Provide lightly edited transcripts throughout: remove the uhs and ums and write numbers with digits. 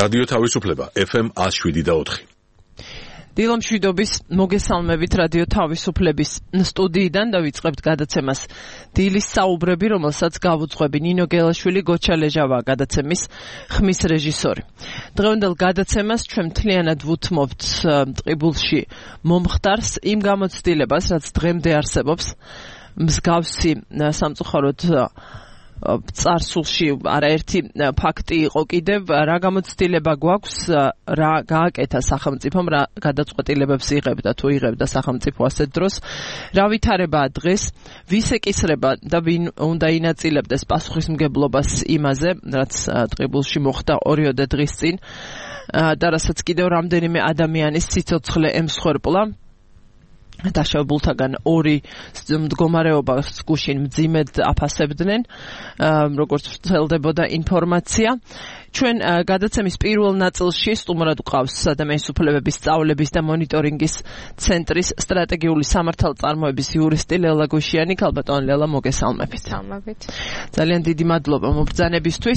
რადიო თავისუფლება FM 107.4. დილომშვიდობის მოგესალმებით რადიო თავისუფლების სტუდიიდან და ვიწყებთ გადაცემას დილის საუბრები, რომელსაც გავუძღვები ნინო გელაშვილი, გოჩა ლეჟავა გადაცემის ხმის რეჟისორი. დღევანდელ გადაცემას ჩვენ მთლიანად ვუთმობთ ტყიბულში მომხდარს იმ გამოცდილებას, რაც დღემდე არსებობს მსგავსი სამწუხაროდ წარსულში არაერთი ფაქტი იყო კიდევ, რა გამოცდილება გვაქვს, რა გააკეთა სახელმწიფომ, რა გადაწყვეტილებებს იღებდა თუ იღებდა სახელმწიფო ასეთ დროს, რა ვითარებაა დღეს, ვის ეკისრება და ვინ უნდა ინაწილებდეს პასუხისმგებლობას იმაზე, რაც ტყიბულში მოხდა 2 დღის წინ და რასაც კიდევ რამდენიმე ადამიანის სიცოცხლე ემსხვერპლა. დაშავებულთაგან 2 მდგომარეობას გუშინ მძიმედ აფასებდნენ, როგორც ვრცელდებოდა ინფორმაცია. ჩვენ გადაცემის პირველ ნაწილში სტუმრად ვყავს ადამიანის უფლებების სწავლების და მონიტორინგის ცენტრის სტრატეგიული სამართალწარმოების იურისტი ლელა გუშიანი. ქალბატონი ლელა, მოგესალმებით. ძალიან დიდი მადლობა მობრძანებისთვის.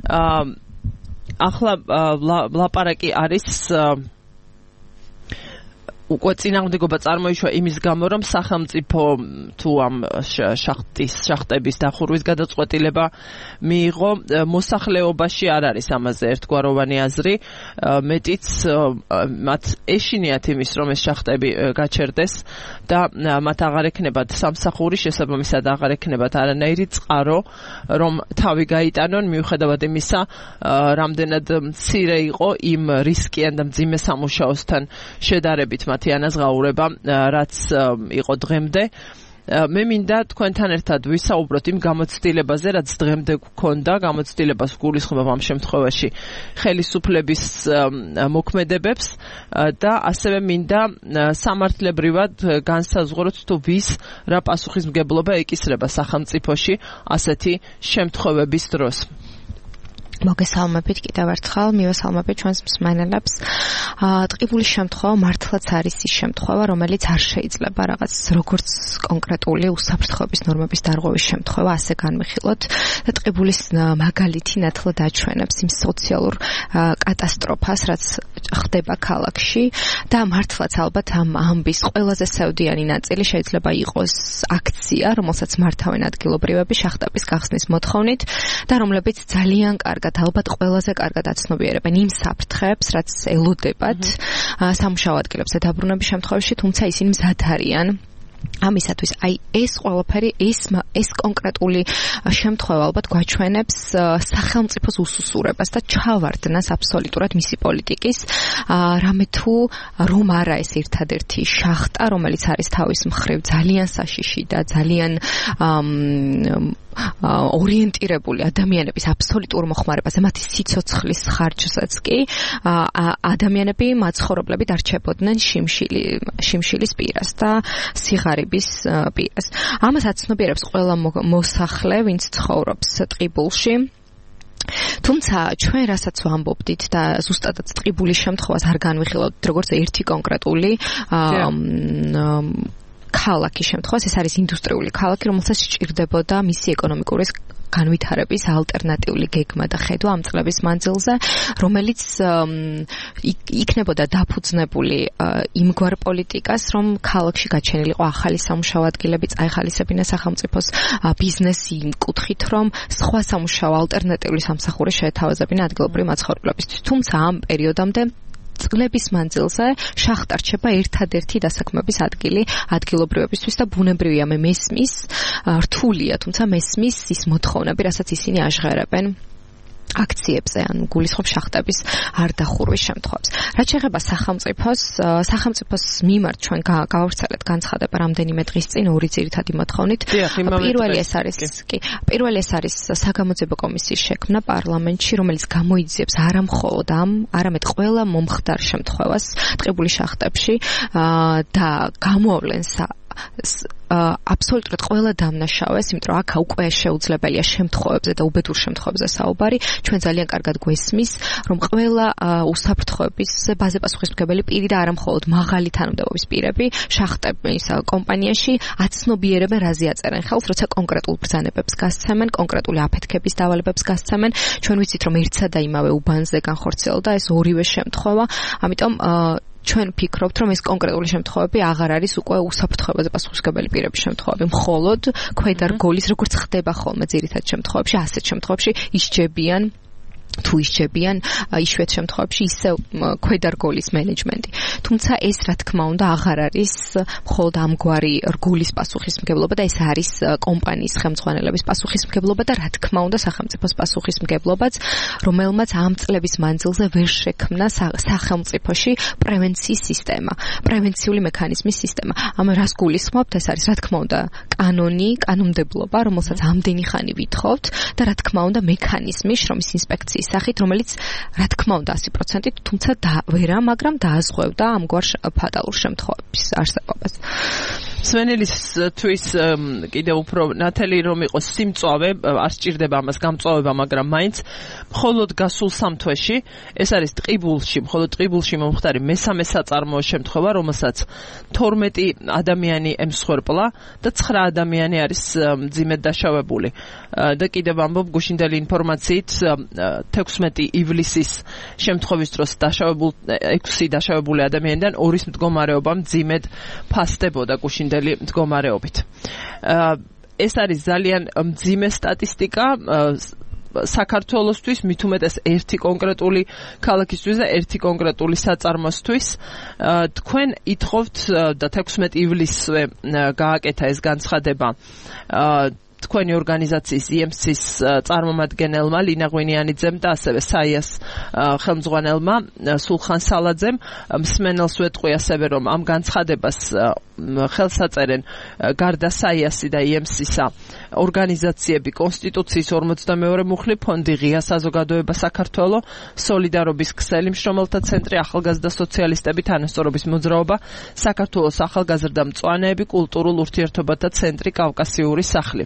ახლა ლაპარაკი არის უკვე წინააღმდეგობა წარმოიშვა იმის გამო, რომ სახელმწიფო თუ ამ შახტების დახურვის გადაწყვეტილება მიიღო, მოსახლეობაში არ არის ამაზე ერთგვაროვანი აზრი, მეტიც მათ ეშინიათ იმის, რომ ეს შახტები გაჩერდეს და მათ აღარ ექნებათ სამსახური, შესაბამისად აღარ ექნებათ არანაირი წყარო, რომ თავი გაიტანონ, მიუხედავად იმისა, რამდენად მცირე იყო იმ რისკიან და მძიმე სამუშაოსთან შედარებით მათი ანაზღაურება, რაც იყო დღემდე. მე მინდა თქვენთან ერთად ვისაუბროთ იმ გამოცდილებაზე, რაც დღემდე გვქონდა, გამოცდილებას გულისხმობ ამ შემთხვევაში ხელისუფლების მოქმედებებს და ასევე მინდა სამართლებრივად განსაზღვროთ თუ ვის რა პასუხისმგებლობა ეკისრება სახელმწიფოში ასეთი შემთხვევების დროს. მოგესალმებით კიდევ ერთხელ, მივესალმებით ჩვენს მსმენელებს. ტყიბულის შემთხვევა მართლაც არის ის შემთხვევა, რომელიც არ შეიძლება რაღაც როგორც კონკრეტული უსაფრთხოების ნორმების დარღვევის შემთხვევა ასე განვიხილოთ და ტყიბულის მაგალითი ნათლად აჩვენებს იმ სოციალურ კატასტროფას, რაც ხდება ქალაქში და მართლაც ალბათ ამ ამბის ყველაზე სევდიანი ნაწილი შეიძლება იყოს აქცია, რომელსაც მართავენ ადგილობრივები შახტების გახსნის მოთხოვნით და რომლებიც ძალიან კარგად, ალბათ ყველაზე კარგად აცნობიერებენ იმ საფრთხეებს, რაც ელოდებათ სამუშაო ადგილებზე დაბრუნების შემთხვევაში, თუმცა ისინი მზად არიან ამისათვის. აი ეს ყველაფერი, ეს კონკრეტული შემთხვევა ალბათ გვაჩვენებს სახელმწიფოს უსუსურებას და ჩავარდნას აბსოლუტურად მისი პოლიტიკის, რამე თუ რომ არა ეს ერთადერთი შახტა, რომელიც არის თავის მხრივ ძალიან საშიში და ძალიან ორიენტირებული ადამიანების აბსოლუტურ მოხმარებაზე, მათი სიცოცხლის ხარჯსაც კი ადამიანები, მაცხოვრებლები დარჩებოდნენ შიმშილის პირას და სიღარიბის პირას. ამას აცნობიერებს ყველა მოსახლე, ვინც ცხოვრობს ტყიბულში. თუმცა ჩვენ რასაც ვამბობდით და ზუსტადაც ტყიბულის შემთხვევას არ განვიხილავთ როგორც ერთი კონკრეტული ქალაქის შემთხვევას, ეს არის ინდუსტრიული ქალაქი, რომელსაც სჭირდებოდა მისი ეკონომიკური განვითარების ალტერნატიული გეგმა და ხედვა ამ წლების მანძილზე, რომელიც იქნებოდა დაფუძნებული იმგვარ პოლიტიკას, რომ ქალაქში გაჩენილიყო ახალი სამუშაო ადგილები, წაეხალისებინა სახელმწიფოს ბიზნესი იმ კუთხით, რომ სხვა სამუშაო ალტერნატიული სამსახური შეეთავაზებინა ადგილობრივი მაცხოვრებლებისთვის. თუმცა ამ პერიოდამდე წლების მანძილზე შახტა რჩება ერთადერთი დასაქმების ადგილი ადგილობრივებისთვის და ბუნებრივია, მე მესმის, რთულია, თუმცა მესმის ის მოთხოვნები, რასაც ისინი აჟღერებენ აქციებზე, ან გულისხმობ შახტების არ დახურვის შემთხვევებს. რაც შეეხება სახელმწიფოს მიმართ ჩვენ გავავრცელეთ განცხადება რამდენიმე დღის წინ 2 ძირითადი მოთხოვნით. პირველი ეს არის საგამოძიებო კომისიის შექმნა პარლამენტში, რომელიც გამოიძიებს არამხოლოდ არამედ ყველა მომხდარ შემთხვევას ტყიბულის შახტებში და გამოავლენს აბსოლუტურად ყველა დამნაშავეს, იმიტომ რომ აქ უკვე შეუძლებელია შემთხვევებზე და უბედურ შემთხვევებზე საუბარი, ჩვენ ძალიან კარგად გვესმის, რომ ყველა უსაფრთხოების ბაზე პასუხისმგებელი პირი და არა მხოლოდ მაღალი თანამდებობის პირები შახტების კომპანიაში აცნობიერებენ რაზე აწერენ ხელს, როცა კონკრეტულ ბრძანებებს გასცემენ, კონკრეტული აფეთქების დავალებებს გასცემენ. ჩვენ ვიცით, რომ ერთსა და იმავე უბანზე განხორციელდა ეს ორივე შემთხვევა, ამიტომ ჩვენ ფიქრობთ, რომ ეს კონკრეტული შემთხვევები აღარ არის უკვე უსაფრთხოებაზე პასუხისმგებელი პირების შემთხვევები, მხოლოდ ქვედა რგოლის, როგორც ხდება ხოლმე ძირითად შემთხვევებში, ასეთ შემთხვევებში ისჯებიან თუ ისჯებიან იშვიათ შემთხვევებში ისე ქვედა რგოლის მენეჯმენტი. თუმცა ეს რა თქმა უნდა აღარ არის მხოლოდ ამგვარი რგოლის პასუხისმგებლობა და ეს არის კომპანიის ხელმძღვანელების პასუხისმგებლობა და რა თქმა უნდა სახელმწიფოს პასუხისმგებლობაც, რომელმაც ამ წლების მანძილზე ვერ შექმნა სახელმწიფოში პრევენციის სისტემა, პრევენციული მექანიზმის სისტემა. ამ რას გულისხმობთ? ეს არის რა თქმა უნდა კანონი, კანონმდებლობა, რომელსაც ამდენი ხანი ვითხოვთ და რა თქმა უნდა მექანიზმი შრომის ინსპექციის სახით, რომელიც რა თქმა უნდა 100%-ით, თუმცა ვერა, მაგრამ დააზღვევდა ამგვარ ფატალურ შემთხვევების არსებობას. სვენელისთვის კიდევ უფრო ნათელი რომ იყოს სიმწვავე, არ სჭირდება ამას გამწვავება, მაგრამ მაინც მხოლოდ გასულ 3 თვეში ეს არის მხოლოდ ტყიბულში მომხდარი მესამე საწარმოო შემთხვევა, რომელსაც 12 ადამიანი ემსხვერპლა და 9 ადამიანი არის მძიმედ დაშავებული. და კიდევ ამბობ გუშინდელი ინფორმაციით 16 ივლისის შემთხვევის დროს 6 დაშავებული ადამიანიდან 2-ის მდგომარეობა მძიმედ ფასდებოდა გუშინდელი მდგომარეობით. ეს არის ძალიან მძიმე სტატისტიკა საქართველოსთვის, მით უმეტეს ერთი კონკრეტული ქალაქისთვის და ერთი კონკრეტული საწარმოსთვის. თქვენ ითხოვთ და 16 ივლისზე გააკეთა ეს განცხადება თქვენი ორგანიზაციის EMC-ის წარმომადგენელმა ლინა ღვინიანიძემ და ასევე SAIA-ს ხელმძღვანელმა სულხან სალაძემ. მსმენელს ვეტყვი ასევე, რომ ამ განცხადებას ხელს აწერენ გარდა SAIA-სი და EMC-ისა ორგანიზაციები კონსტიტუციის 42 მუხლი, ფონდი ღია საზოგადოება საქართველო, სოლიდარობის ქსელი, მშრომელთა ცენტრი, ახალგაზრდა სოციალისტები, თანასწორობის მოძრაობა, საქართველოს ახალგაზრდა მწვანეები, კულტურულ ურთიერთობათა ცენტრი, კავკასიური სახლი.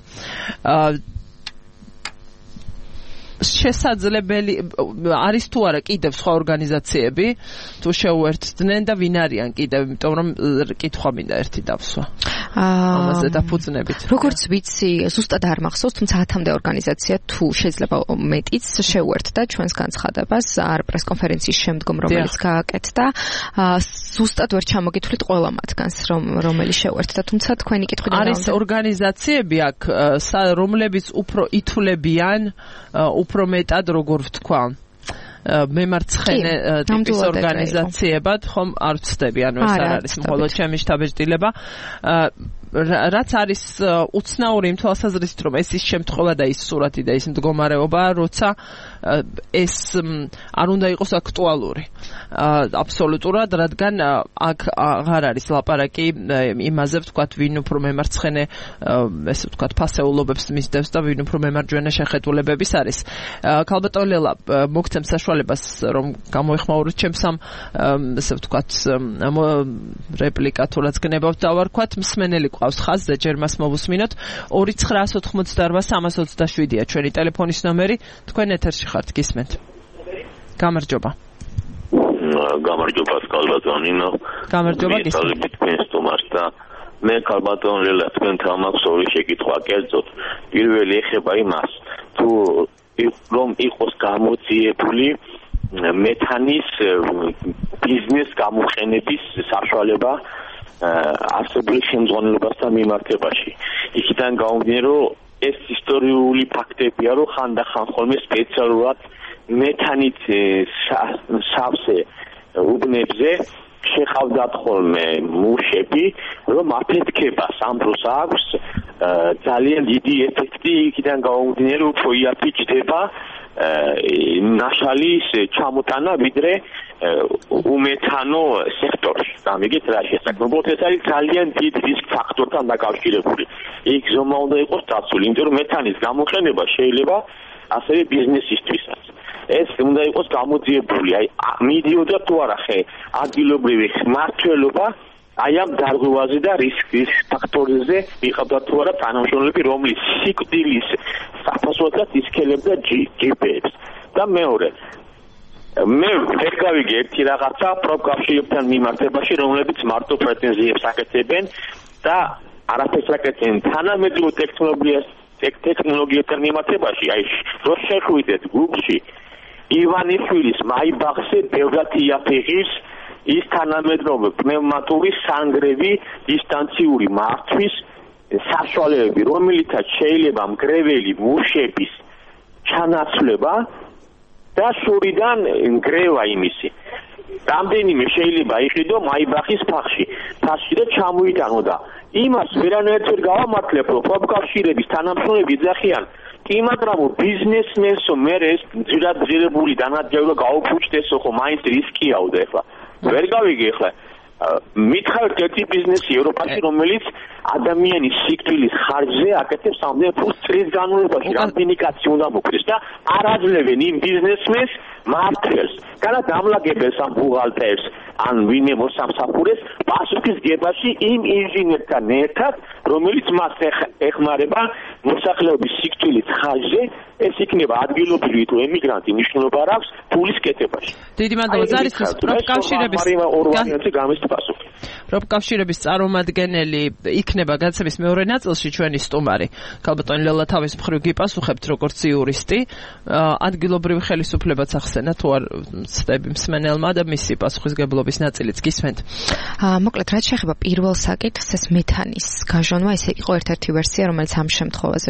შესაძლებელი არის თუ არა კიდევ სხვა ორგანიზაციები თუ შეუერთდნენ და ვინ არიან კიდევ, იმიტომ რომ კითხვა მინდა ერთი დავსვა ამაზე დაფუძნებით. როგორც ვიცი, ზუსტად არ მახსოვს, თუმცა 10-მდე ორგანიზაცია თუ შეიძლება მეტიც შეუერთდა ჩვენს განცხადებას არ პრესკონფერენციის შემდგომ, რომელიც გააკეთდა. ზუსტად ვერ ჩამოგითვლით ყველა მათგანს, რომელიც შეუერთდა, თუმცა თქვენი კითხვიდან არის ორგანიზაციები აქ, რომლებიც უფრო ითვლებიან უფრო მეტად როგორ ვთქვა მემარცხენე ტიპის ორგანიზაციებად, ხომ არ ვცდები, ანუ ეს არ არის მხოლოდ ჩემი შთაბეჭდილება. რაც არის უცნაური იმ თვალსაზრისით, რომ ეს ის შემთხვევა და ის სურათი და ის მდგომარეობა, როცა ეს არ უნდა იყოს აქტუალური აბსოლუტურად, რადგან აქ აღარ არის ლაპარაკი იმაზე, ვთქვათ, ვინ უფრო მემარცხენე, ესე ვთქვათ, ფასეულობებს მისდევს და ვინ უფრო მემარჯვენე შეხედულებების არის. ქალბატონ ლელა მოგცემ საშუალებას, რომ გამოეხმაუროთ ჩემს ამ, ესე ვთქვათ, რეპლიკა თუ რაც გნებავთ დავარქვათ, მსმენელი ყავს ხაზზე, ჯერ მას მოვუსმინოთ. 2988327-ია ჩვენი ტელეფონის ნომერი, თქვენ ეთერში ხართ, გისმენთ. გამარჯობა. გამარჯობა კალბატონინო. გამარჯობა, გისმენთ. მე კალბატონ ლელა თქვენთან მაქვს ორი შეკითხვა კერძოდ. პირველი ეხება იმას, თუ რომ იყოს გამოძიებული მეთანის ბიზნეს გამოყენების საშუალება არსებული შემძღონელებასთან მიმართებაში. იქიდან გამომდინარე, რომ ეს ისტორიული ფაქტებია, რომ ხანდახან ხოლმე სპეციალურად მეთანით სავსე უბნებზე შეხავდათ ხოლმე მუშები, რომ აფეთქებას ამ დროს აქვს ძალიან დიდი ეფექტი. იქიდან გამომდინარე, უფრო იაფი ჯდება ნაშალის ჩამოტანა ვიდრე უმეთანო სექტორში. გამიგეთ რა შესაძლებლობთ, ეს არის ძალიან დიდ რისკ ფაქტორთან დაკავშირებული. იქ ზომა უნდა იყოს დაცული, იმიტომ რომ მეთანის გამოყენება შეიძლება ასევე ბიზნესისთვისაც. ეს უნდა იყოს გამოძიებული, აი მიდიოდა თუ არა ხე ადგილობრივი მმართველობა აი ამ დარღვევაზე და რისკის ფაქტორზე მიყავდა თუ არა თანამშრომლები, რომლის სიკვდილის საფასურსაც ისქელებდა ჯიპებს. და მეორე, მე ვერ გავიგე ერთი რაღაცა პროფკავშირებთან მიმართებაში, რომლებიც მარტო პრეტენზიებს აკეთებენ და არაფერს აკეთებენ თანამედროვე ტექნოლოგიებთან მიმართებაში. აი, რო შეხვიდეთ Google-ში ივანიშვილის მაიბახზე ბევრად იაფიღის ის თანამედროვე პნევმატური სანგრევი დისტანციური მართვის საშუალებები, რომელიცაც შეიძლება მგრეველი მუშების ჩანაცვლება და შორიდან ნგრევა იმისი. რამდენიმე შეიძლება იყიდო მაიბახის ფახში და ჩამოიტანო და იმას ვერანაირად ვერ გავამართლებ, რომ პროფკავშირების თანამშრომლები ეძახიან კი მაგრამ ბიზნესმენსო მე ეს ძირებული დანადგევა გაუფუჭდესო ხო მაინც რისკიაო და ეხლა ვერ გავიგე ეხლა მითხართ ერთი ბიზნესი ევროპაში რომელიც ადამიანის სიკვდილის ხარჯზე აკეთებს ამდენ ფულს წლის განმავლობაში რამდენი კაცი უნდა მოკვდეს და არ აძლევენ იმ ბიზნესმენს მართლს განაც ამლაგებელს ამ ბუღალტერს ან ვინმე მოსამსახურეს პასუხისგებაში იმ ინჟინერთან ერთად რომელიც მას ეხმარება მოსახლეობის სიკვდილის ხარჯზე ეს იქნება ადგილობრივი თუ ემიგრანტი მნიშვნელობა არ აქვს ფულის კეთებაში. დიდი მადლობა. არის პროფკავშირების წარმომადგენელი იქნება გაცემის მეორე ნაწილში ჩვენი სტუმარი. ქალბატონი ლელა თავის მხრივ გიპასუხებთ როგორც იურისტი, ადგილობრივი ხელისუფლებაც ახსენა თუ არ ცდები მსმენელმა და მისი პასუხისგებლობის ნაწილიც გისმენთ. მოკლედ რაც შეეხება პირველ საკითხს, ეს მეთანის გაჟონვა, ეს იყო ერთ-ერთი ვერსია, რომელიც ამ შემთხვევაზე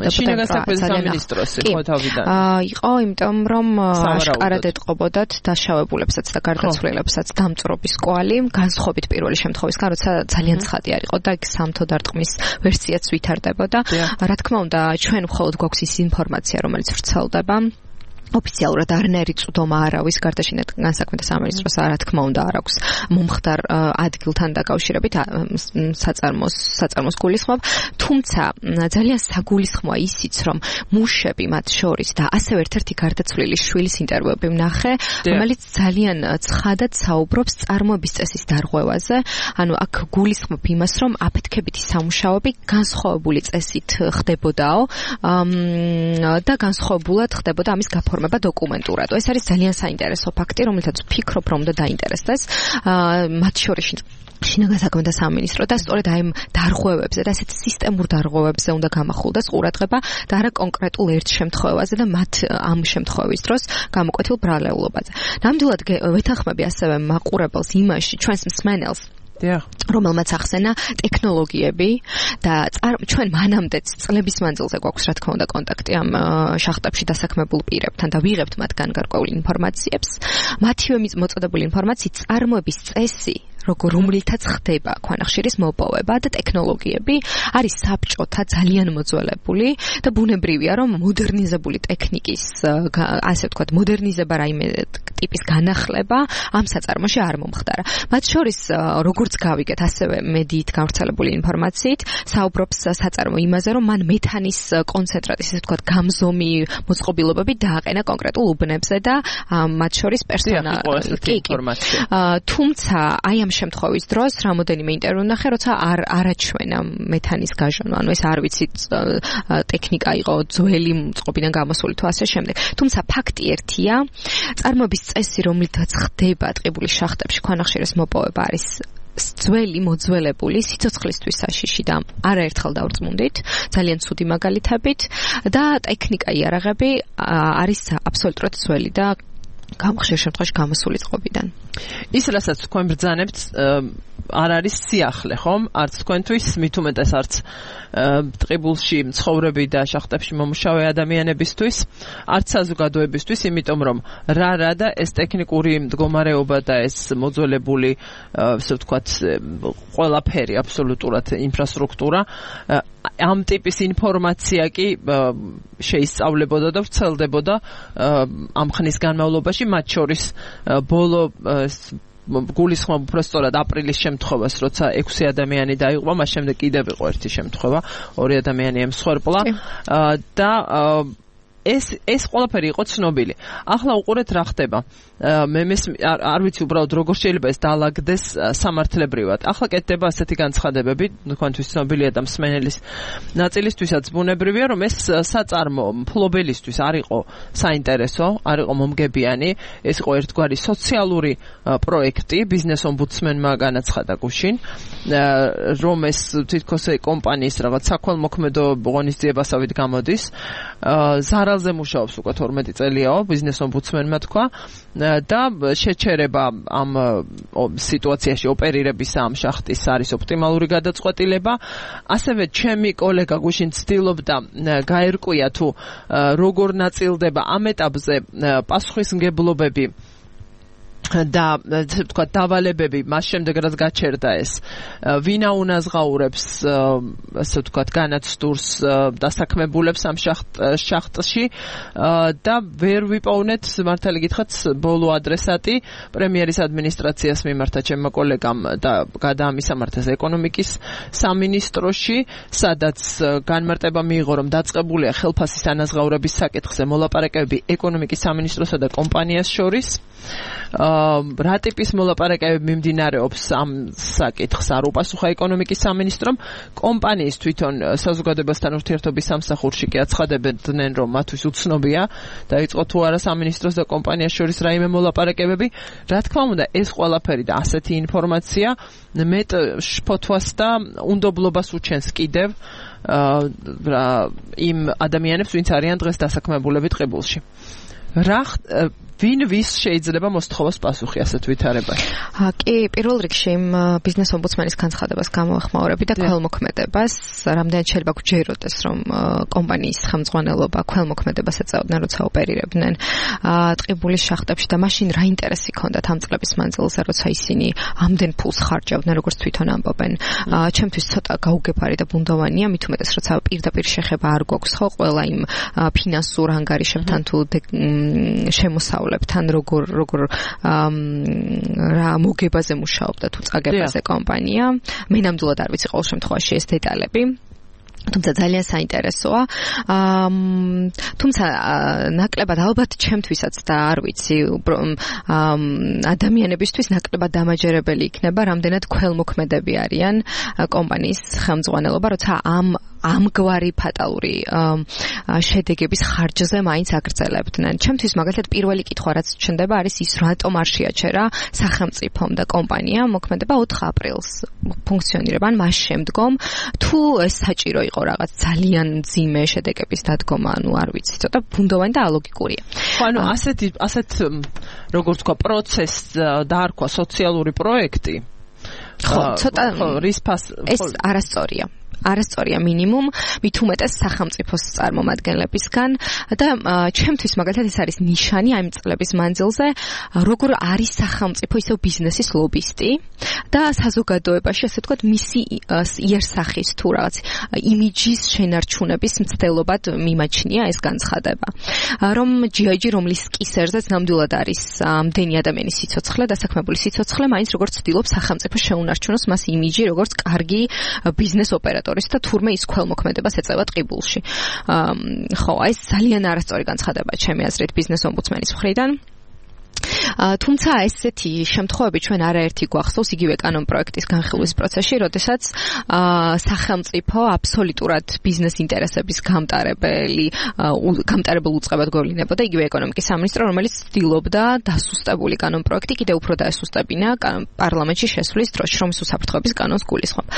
სახელდებოდა იყო, იმიტომ რომ აშკარად ეტყობოდათ დაშავებულებსაც და გარდაცვლილებსაც დამწვრობის კვალი, განსხვავებით პირველი შემთხვევისგან, როცა ძალიან ცხადი არ იყო და იქ სამთო დარტყმის ვერსიაც ვითარდებოდა. რა თქმა უნდა, ჩვენ მხოლოდ გვაქვს ის ინფორმაცია, რომელიც ვრცელდება. ოფიციალურად არნერი წვდომა არ არის გარდაშინეთ განსაქმეთა სამინისტროს რა თქმა უნდა არ აქვს მომხდარ ადგილთან დაკავშირებით საწარმოს გულისხმობ თუმცა ძალიან საგულისხმოა ისიც რომ მუშები მათ შორის და ასევე ერთ-ერთი გარდაცვლილი შვილის ინტერვიუები ვნახე რომელიც ძალიან ცხადად საუბრობს წარმოების წესის დარღვევაზე ანუ აქ გულისხმობ იმას რომ აფეთქებითი სამუშაოები განსხვავებული წესით ხდებოდაო და განსხვავებულად ხდებოდა ამის ფორმება დოკუმენტურად. ეს არის ძალიან საინტერესო ფაქტი, რომელთაც ვფიქრობ, რომ უნდა დაინტერესდეს მათ შორის შინაგან საქმეთა სამინისტრო და სწორედ აი დარღვევებზე და ასეთ სისტემურ დარღვევებზე უნდა გამახვილდეს ყურადღება და არა კონკრეტულ ერთ შემთხვევაზე და მათ ამ შემთხვევის დროს გამოკვეთილ ბრალეულობაზე. ნამდვილად ვეთანხმები ასევე მაყურებელს იმაში, ჩვენს მსმენელს რომელმაც ახსენა ტექნოლოგიები და ჩვენ მანამდეც წლების მანძილზე გვაქვს რა თქმა უნდა კონტაქტი ამ შახტებში დასაქმებულ პირებთან და ვიღებთ მათგან გარკვეულ ინფორმაციებს მათივე მოწოდებული ინფორმაციით წარმოების წესი რომელთაც ხდება ქვანახშირის მოპოვება და ტექნოლოგიები არის საბჭოთა ძალიან მოძველებული და ბუნებრივია რომ მოდერნიზებული ტექნიკის ასე ვთქვათ მოდერნიზება რაიმე ტიპის განახლება ამ საწარმოში არ მომხდარა. მათ შორის როგორც გავიგეთ ასევე მედიით გავრცელებული ინფორმაციით საუბრობს საწარმო იმაზე რომ მან მეთანის კონცენტრატის ასე ვთქვათ გამზომი მოწყობილობები დააყენა კონკრეტულ უბნებზე და მათ შორის პერსონალ თუმცა აი ამ შემთხვევის დროს რამოდენიმე ინტერვიუ ნახე, როცა არაჩვენა მეთანის გაჟონვა. ანუ ეს არ ვიცით ტექნიკა იყო ძველი წყობიდან გამოსული თუ ასე შემდეგ. თუმცა ფაქტი ერთია, წარმოების წესი, რომელთაც ხდება ტყიბულის შახტებში ქვანახშირის მოპოვება არის ძველი მოძველებული სიცოცხლისთვის საშიში და არაერთხელ დავრწმუნდით, ძალიან ცუდი მაგალითებით და ტექნიკა იარაღები არის აბსოლუტურად ძველი და გამხშირ შემთხვევაში გამოსული წყობიდან. ის რასაც თქვენ ბრძანებთ არ არის სიახლე, ხომ? არც თქვენთვის, მით უმეტეს არც ტყიბულში მცხოვრები და შახტებში მომუშავე ადამიანებისთვის, არც საზოგადოებისთვის, იმიტომ რომ რა და ეს ტექნიკური მდგომარეობა და ეს მოძველებული, ასე ვთქვათ, ყველაფერი აბსოლუტურად ინფრასტრუქტურა ამ ტიპის ინფორმაცია კი შეისწავლებოდა და ვრცელდებოდა ამ ხნის განმავლობაში, მათ შორის ბოლო გულისხმობ უბრალოდ აპრილის შემთხვევას, როცა 6 ადამიანი დაიღუპა, მას შემდეგ კიდევ იყო ერთი შემთხვევა, 2 ადამიანი ემსხვერპლა და ეს ყველაფერი იყო ცნობილი. ახლა უყურეთ რა ხდება. მე არ ვიცი უბრალოდ როგორ შეიძლება ეს დაალაგდეს სამართლებრივად. ახლა კეთდება ასეთი განცხადებები, თქვენთვის ცნობილია და მსმენელის ნაწილისთვისაც ბუნებრივია, რომ ეს საწარმო მფლობელისთვის არ იყო საინტერესო, არ იყო მომგებიანი, ეს იყო ერთგვარი სოციალური პროექტი, ბიზნეს ომბუდსმენმა განაცხადა გუშინ, რომ ეს თითქოს კომპანიის რაღაც საქველმოქმედო ღონისძიებასავით გამოდის. ზარალზე მუშაობს უკვე 12 წელიაო, ბიზნეს ომბუდსმენმა თქვა და შეჩერება ამ სიტუაციაში ოპერირებისა ამ შახტის არის ოპტიმალური გადაწყვეტილება. ასევე ჩემი კოლეგა გუშინ ცდილობდა გაერკვია თუ როგორ ნაწილდება ამ ეტაპზე პასუხისმგებლობები და თქვა დავალებები მას შემდეგ რაც გაჩერდა ეს ვინა უნაზღაურებს ასე თქვა განაცდურს დასაქმებულებს ამ შახტში და ვერ ვიპოვნეთ მართალი გითხრათ ბოლო ადრესატი პრემიერის ადმინისტრაციას მიმართა ჩემმა კოლეგამ და გადაამისამართეს ეკონომიკის სამინისტროში სადაც განმარტება მიიღო რომ დაწყებულია ხელფასის ანაზღაურების საკითხზე მოლაპარაკებები ეკონომიკის სამინისტროსა და კომპანიას შორის რა ტიპის მოლაპარაკებები მიმდინარეობს ამ საკითხს არ უპასუხა ეკონომიკის სამინისტრომ კომპანიის თვითონ საზოგადოებასთან ურთიერთობის სამსახურში კი აცხადებდნენ რომ მათთვის უცნობია დაიწყო თუ არა სამინისტროს და კომპანიას შორის რაიმე მოლაპარაკებები რა თქმა უნდა ეს ყველაფერი და ასეთი ინფორმაცია მეტ შფოთვას და უნდობლობას უჩენს კიდევ იმ ადამიანებს ვინც არიან დღეს დასაქმებულები ტყიბულში რა ვინ ვის შეიძლება მოსთხოვოს პასუხი ასეთ ვითარებაში? კი, პირველ რიგში ბიზნეს ომბუდსმენის განცხადებას გამოეხმაურები და ქველმოქმედებას, რამდენად შეიძლება გვჯეროდეს, რომ კომპანიის ხელმძღვანელობა ქველმოქმედებას ეწეოდნენ, როცა ოპერირებდნენ ტყიბულის შახტებში და მაშინ რა ინტერესი ჰქონდათ ამ წლების მანძილზე, როცა ისინი ამდენ ფულს ხარჯავდნენ, როგორც თვითონ ამბობენ. ჩემთვის ცოტა გაუგებარი და ბუნდოვანია, მით უმეტეს, როცა პირდაპირ შეხება არ გვაქვს ხო ყველა იმ ფინანსურ ანგარიშებთან თუ შემოსავლებთან როგორ რა მოგებაზე მუშაობდა თუ წაგებაზე კომპანია. მე ნამდვილად არ ვიცი ყოველ შემთხვევაში ეს დეტალები. თუმცა ძალიან საინტერესოა. თუმცა ნაკლებად ალბათ ჩემთვისაც და არ ვიცი ადამიანებისთვის ნაკლებად დამაჯერებელი იქნება რამდენად ქველმოქმედები არიან კომპანიის ხელმძღვანელობა, როცა ამგვარი ფატალური შედეგების ხარჯზე მაინც აგრძელებდნენ. ჩემთვის მაგალითად პირველი კითხვა რაც ჩნდება არის ის რატომ არ შეაჩერა სახელმწიფომ და კომპანიამ მოქმედება 4 აპრილს ფუნქციონირება, ან მას შემდგომ თუ ეს საჭირო იყო რაღაც ძალიან ძიმე შედეგების დადგომა, ანუ არ ვიცი, ცოტა ბუნდოვანი და ალოგიკურია. ხო, ანუ ასეთ როგორც თქვა პროცესს დაარქვა სოციალური პროექტი. ხო, ცოტა ეს არასწორია. არასწორია მინიმუმ, მით უმეტეს სახელმწიფოს წარმომადგენლებისგან და ჩემთვის მაგალითად ეს არის ნიშანი ამ წლების მანძილზე, როგორ არის სახელმწიფო ისევ ბიზნესის ლობისტი და საზოგადოებაში ასე ვთქვათ მისი იერსახის თუ რაღაც იმიჯის შენარჩუნების მცდელობად მიმაჩნია ეს განცხადება. რომ GIG რომლის კისერზეც ნამდვილად არის ამდენი ადამიანის სიცოცხლე, დასაქმებული სიცოცხლე, მაინც როგორც ცდილობს სახელმწიფო შეუნარჩუნოს მას იმიჯი, როგორც კარგი ბიზნეს ოპერატორი და თურმე ის ქველმოქმედებას ეწევა ტყიბულში. ხო, ეს ძალიან არასწორი განცხადებაა ჩემი აზრით ბიზნეს ომბუდსმენის მხრიდან. თუმცა ესეთი შემთხვევები ჩვენ არაერთი გვახსოვს იგივე კანონპროექტის განხილვის პროცესში, როდესაც სახელმწიფო აბსოლუტურად ბიზნეს ინტერესების გამტარებელ უწყებად გვევლინებოდა იგივე ეკონომიკის სამინისტრო, რომელიც ცდილობდა დასუსტებული კანონპროექტი კიდევ უფრო დაესუსტებინა პარლამენტში შესვლის დროში, რომ ის უსაფრთხოების კანონს გულისხმობ.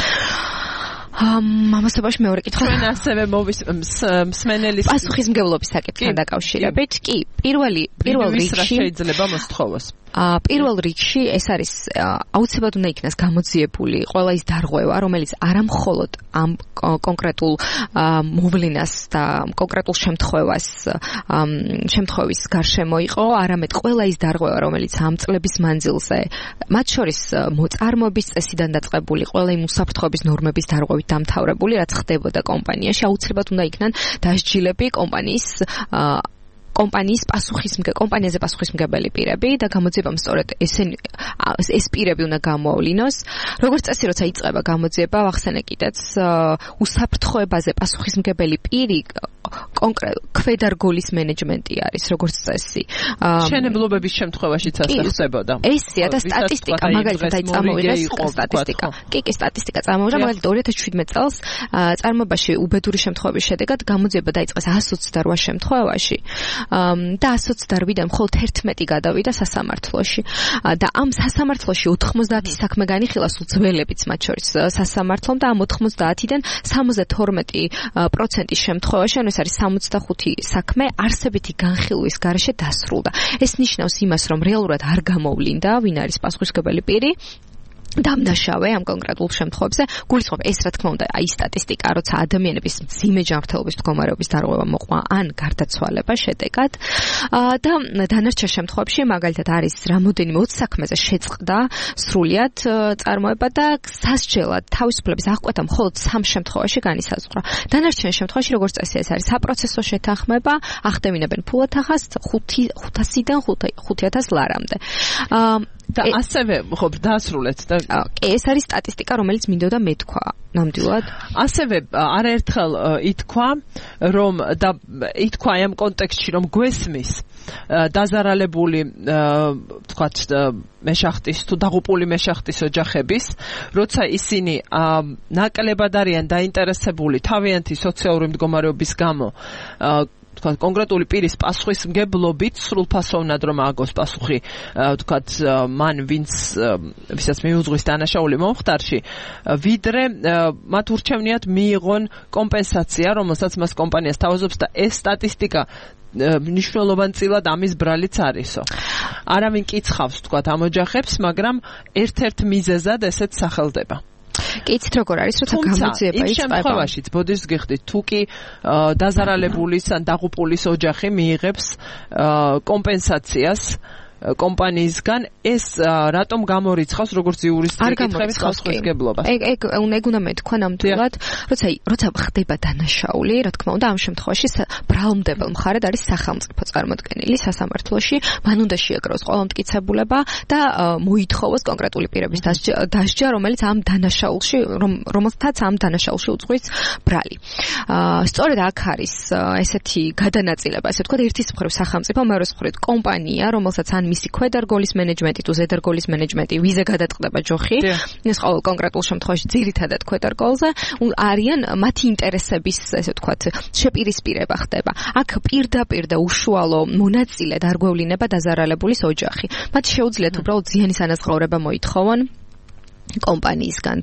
ამასობაში მეორე კითხვა. ჩვენ ასევე მსმენელის პასუხისმგებლობის საკითხთან დაკავშირებით. კი, პირველ რიგში შეიძლება მოსთხოვოს. პირველ რიგში ეს არის აუცილებლად უნდა იქნას გამოძიებული ყველა ის დარღვევა, რომელიც არა მხოლოდ ამ კონკრეტულ მოვლენას და კონკრეტულ შემთხვევის გარშემო იყო, არამედ ყველა ის დარღვევა, რომელიც ამ წლების მანძილზე, მათ შორის მოწარმოების წესიდან დაწყებული ყველა იმ უსაფრთხოების ნორმების დარღვევით დამთავრებული, რაც ხდებოდა კომპანიაში, აუცილებლად უნდა იქნან დასჯილები კომპანიაზე პასუხისმგებელი პირები და გამოძიებამ სწორედ ეს პირები უნდა გამოავლინოს. როგორც წესი, როცა იწყება გამოძიება, ვახსენე კიდეც უსაფრთხოებაზე პასუხისმგებელი პირი ქვედარგოლის მენეჯმენტი არის როგორც წესი. შენებლობების შემთხვევაშიც ასე ხდებოდა. ესია და სტატისტიკა მაგალითად აი წამოვიღეს სტატისტიკა. კი, სტატისტიკა წამოვიღე მაგალითად 2017 წელს წარმოებაში უბედური შემთხვევების შედეგად გამოძიება დაიწყეს 128 შემთხვევაში და 128-დან მხოლოდ 11 გადავიდა სასამართლოში. და ამ სასამართლოში 90 საქმე განიხილა სულ ძველებიც მათ შორის სასამართლომ და ამ 90-დან 72% შემთხვევაში, ანუ ეს არის 65 საქმე არსებითი განხილვის გარეშე დასრულდა. ეს ნიშნავს იმას, რომ რეალურად არ გამოვლინდა ვინ არის პასუხისმგებელი პირი დამნაშავე ამ კონკრეტულ შემთხვევებზე. გულისხმობ ეს რა თქმა უნდა აი სტატისტიკა, როცა ადამიანების მძიმე ჯანმრთელობის მდგომარეობის დარღვევა მოყვა ან გარდაცვალება შედეგად და დანარჩენ შემთხვევებში მაგალითად არის რამოდენიმე 20 საქმეზე შეწყდა სრულიად წარმოება და სასჯელად თავისუფლების აღკვეთა მხოლოდ 3 შემთხვევაში განისაზღვრა. დანარჩენ შემთხვევაში როგორც წესი ეს არის საპროცესო შეთანხმება, ახდემინებენ ფულათახას 500-დან 5000 ლარამდე. და ასევე ხო დაასრულეთ და ეს არის სტატისტიკა, რომელიც მინდოდა მეთქვა ნამდვილად. ასევე არაერთხელ ითქვა, რომ და ითქვა ამ კონტექსტში, რომ გვესმის დაზარალებული თქვათ მეშახტის თუ დაღუპული მეშახტის ოჯახების, როცა ისინი ნაკლებად არიან დაინტერესებული თავიანთი სოციალური მდგომარეობის გამო თქვათ კონკრეტული პირის პასუხისმგებლობით სრულფასოვნად რომ ააგოს პასუხი თქვათ მან ვისაც მიუძღვის დანაშაული მომხდარში, ვიდრე მათ ურჩევნიათ მიიღონ კომპენსაცია, რომელსაც მას კომპანიას თავაზობს და ეს სტატისტიკა მნიშვნელოვანწილად ამის ბრალიც არისო. არავინ კიცხავს თქვათ ამ ოჯახებს, მაგრამ ერთ-ერთ მიზეზად ესეც სახელდება. კი, იცით როგორ არის, როცა გამოძიება იწყება. იმ შემთხვევაშიც ბოდის გიხდით, თუ კი დაზარალებულის ან დაღუპულის ოჯახი მიიღებს კომპენსაციას კომპანიისგან, ეს რატომ გამორიცხავს როგორც იურისტის კითხვების პასუხისმგებლობას? ეგ უნდა მეთქვა ნამდვილად, როცა ხდება დანაშაული, რა თქმა უნდა, ამ შემთხვევაში ბრალმდებელ მხარედ არის სახელმწიფო წარმოდგენილი სასამართლოში, მან უნდა შეაგროვოს ყველა მტკიცებულება და მოითხოვოს კონკრეტული პირების დასჯა, რომელიც ამ დანაშაულში, რომელთაც ამ დანაშაულში უძღვის ბრალი. სწორედ აქ არის ესეთი გადანაწილება, ესე ვთქვათ, ერთის მხრივ სახელმწიფო, მეორეს მხრივ კომპანია, რომელსაც ან მისი ქვედარგოლის მენეჯმენტი თუ ზედარგოლის მენეჯმენტი ვიზე გადატყდება ჯოხი, ეს ყოველ კონკრეტულ შემთხვევაში ძირითადად ქვედარგოლზე არიან მათი ინტერესების, ესე ვთქვათ, შეპირისპირება ხდება. აქ პირდაპირ და უშუალო მონაწილედ არ გვევლინება დაზარალებულის ოჯახი. მათ შეუძლიათ უბრალოდ ზიანის ანაზღაურება მოითხოვონ კომპანიისგან,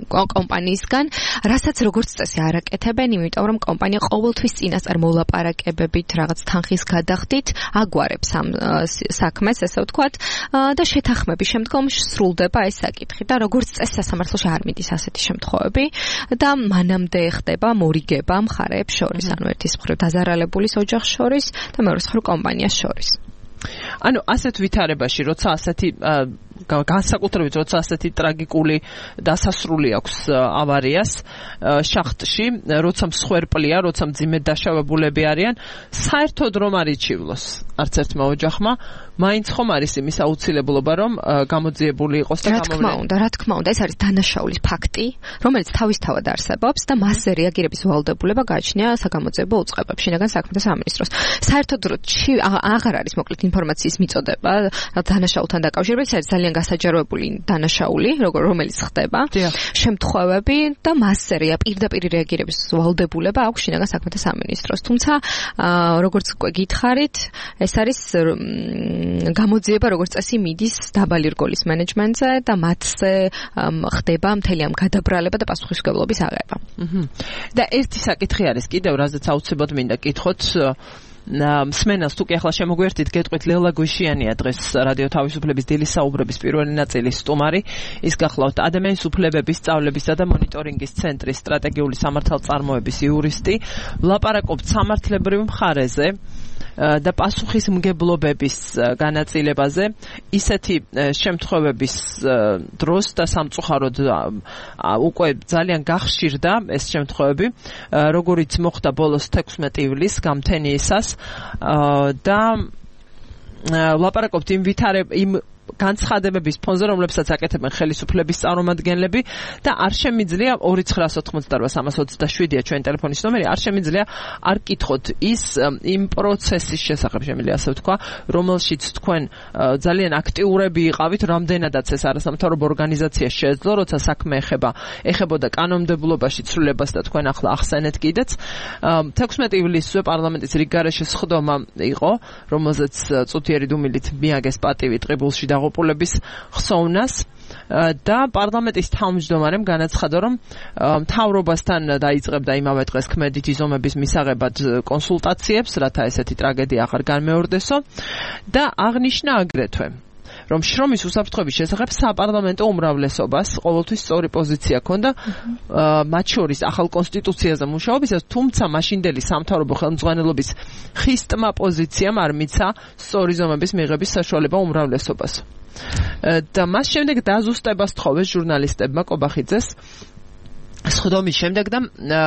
რასაც როგორც წესი არაკეთებენ, იმიტომ რომ კომპანია ყოველთვის წინასწარ მოლაპარაკებებით, რაღაც თანხის გადახდით აგვარებს ამ საქმეს, ესე ვთქვათ, და შეთანხმების შემდგომ სრულდება ეს საკითხი და როგორც წესი სასამართლოში არ მიდის ასეთი შემთხვევები და მანამდე ხდება მორიგება მხარეებს შორის, ანუ ერთის მხრივ დაზარალებულის ოჯახს შორის და მეორეს მხრივ კომპანიას შორის. ანუ ასეთ ვითარებაში, როცა ასეთი განსაკუთრებით როცა ასეთი ტრაგიკული დასასრული აქვს ავარიას შახტში, როცა მსხვერპლია, როცა მძიმედ დაშავებულები არიან, საერთოდ რომ არ იჩივლოს არც ერთმა ოჯახმა, მაინც ხომ არის იმის აუცილებლობა, რომ გამოძიებული იყოს და გამოვლენილი. რა თქმა უნდა, ეს არის დანაშაულის ფაქტი, რომელიც თავისთავად არსებობს და მასზე რეაგირების ვალდებულება გააჩნია საგამოძიებო უწყებებში, შინაგან საქმეთა სამინისტროს. საერთოდ აღარ არის მოკლედ ინფორმაციის მიწოდება დანაშაულთან დაკავშირებით, ეს არის ძალიან გასაჯაროებული დანაშაული, რომელიც ხდება, შემთხვევები და მასზე პირდაპირ რეაგირების ვალდებულება აქვს შინაგან საქმეთა სამინისტროს. თუმცა, როგორც უკვე გითხარით, ეს არის გამოძიება როგორც წესი მიდის დაბალი რგოლის მენეჯმენტზე და მათზე ხდება მთელი ამ გადაბრალება და პასუხისმგებლობის აღება. და ერთი საკითხი არის კიდევ, რაზეც აუცილებლად მინდა კითხოთ, მსმენელს თუ კი ახლა შემოგვერთით, გეტყვით ლელა გუშიანია დღეს რადიო თავისუფლების დილის საუბრების პირველი ნაწილის სტუმარი, ის გახლავთ ადამიანის უფლებების სწავლებისა და მონიტორინგის ცენტრის სტრატეგიული სამართალწარმოების იურისტი, ვლაპარაკობთ სამართლებრივ მხარეზე და პასუხისმგებლობების განაწილებაზე, ისეთი შემთხვევების დროს და სამწუხაროდ უკვე ძალიან გახშირდა ეს შემთხვევები, როგორიც მოხდა ბოლოს 16 ივლისს გამთენიისას და ვლაპარაკობთ იმ განცხადებების ფონზე, რომლებსაც აკეთებენ ხელისუფლების წარმომადგენლები და არ შემიძლია 2988327-ია ჩვენი ტელეფონის ნომერი, არ შემიძლია არ კითხოთ ის იმ პროცესის შესახებ, შემიძლია ასე ვთქვა, რომელშიც თქვენ ძალიან აქტიურები იყავით, რამდენადაც ეს არასამთავრობო ორგანიზაცია შეეძლო, როცა საქმე ეხებოდა კანონმდებლობაში ცვლილებას და თქვენ ახლა ახსენეთ კიდეც. 16 ივლისზე პარლამენტის რიგგარეშე სხდომა იყო, რომელზეც წუთიერი დუმილით მიაგეს პატივი ტყიბულში დაღუპულების ხსოვნას და პარლამენტის თავმჯდომარემ განაცხადა, რომ მთავრობასთან დაიწყებდა იმავე დღეს ქმედითი ზომების მისაღებად კონსულტაციებს, რათა ესეთი ტრაგედია აღარ განმეორდესო და აღნიშნა აგრეთვე, რომ შრომის უსაფრთხოების შესახებ საპარლამენტო უმრავლესობას ყოველთვის სწორი პოზიცია ჰქონდა მათ შორის ახალ კონსტიტუციაზე მუშაობისას, თუმცა მაშინდელი სამთავრობო ხელმძღვანელობის ხისტმა პოზიციამ არ მიცა სწორი ზომების მიღების საშუალება უმრავლესობას. და მას შემდეგ დაზუსტებას თხოვეს ჟურნალისტებმა კობახიძეს სხდომის შემდეგ და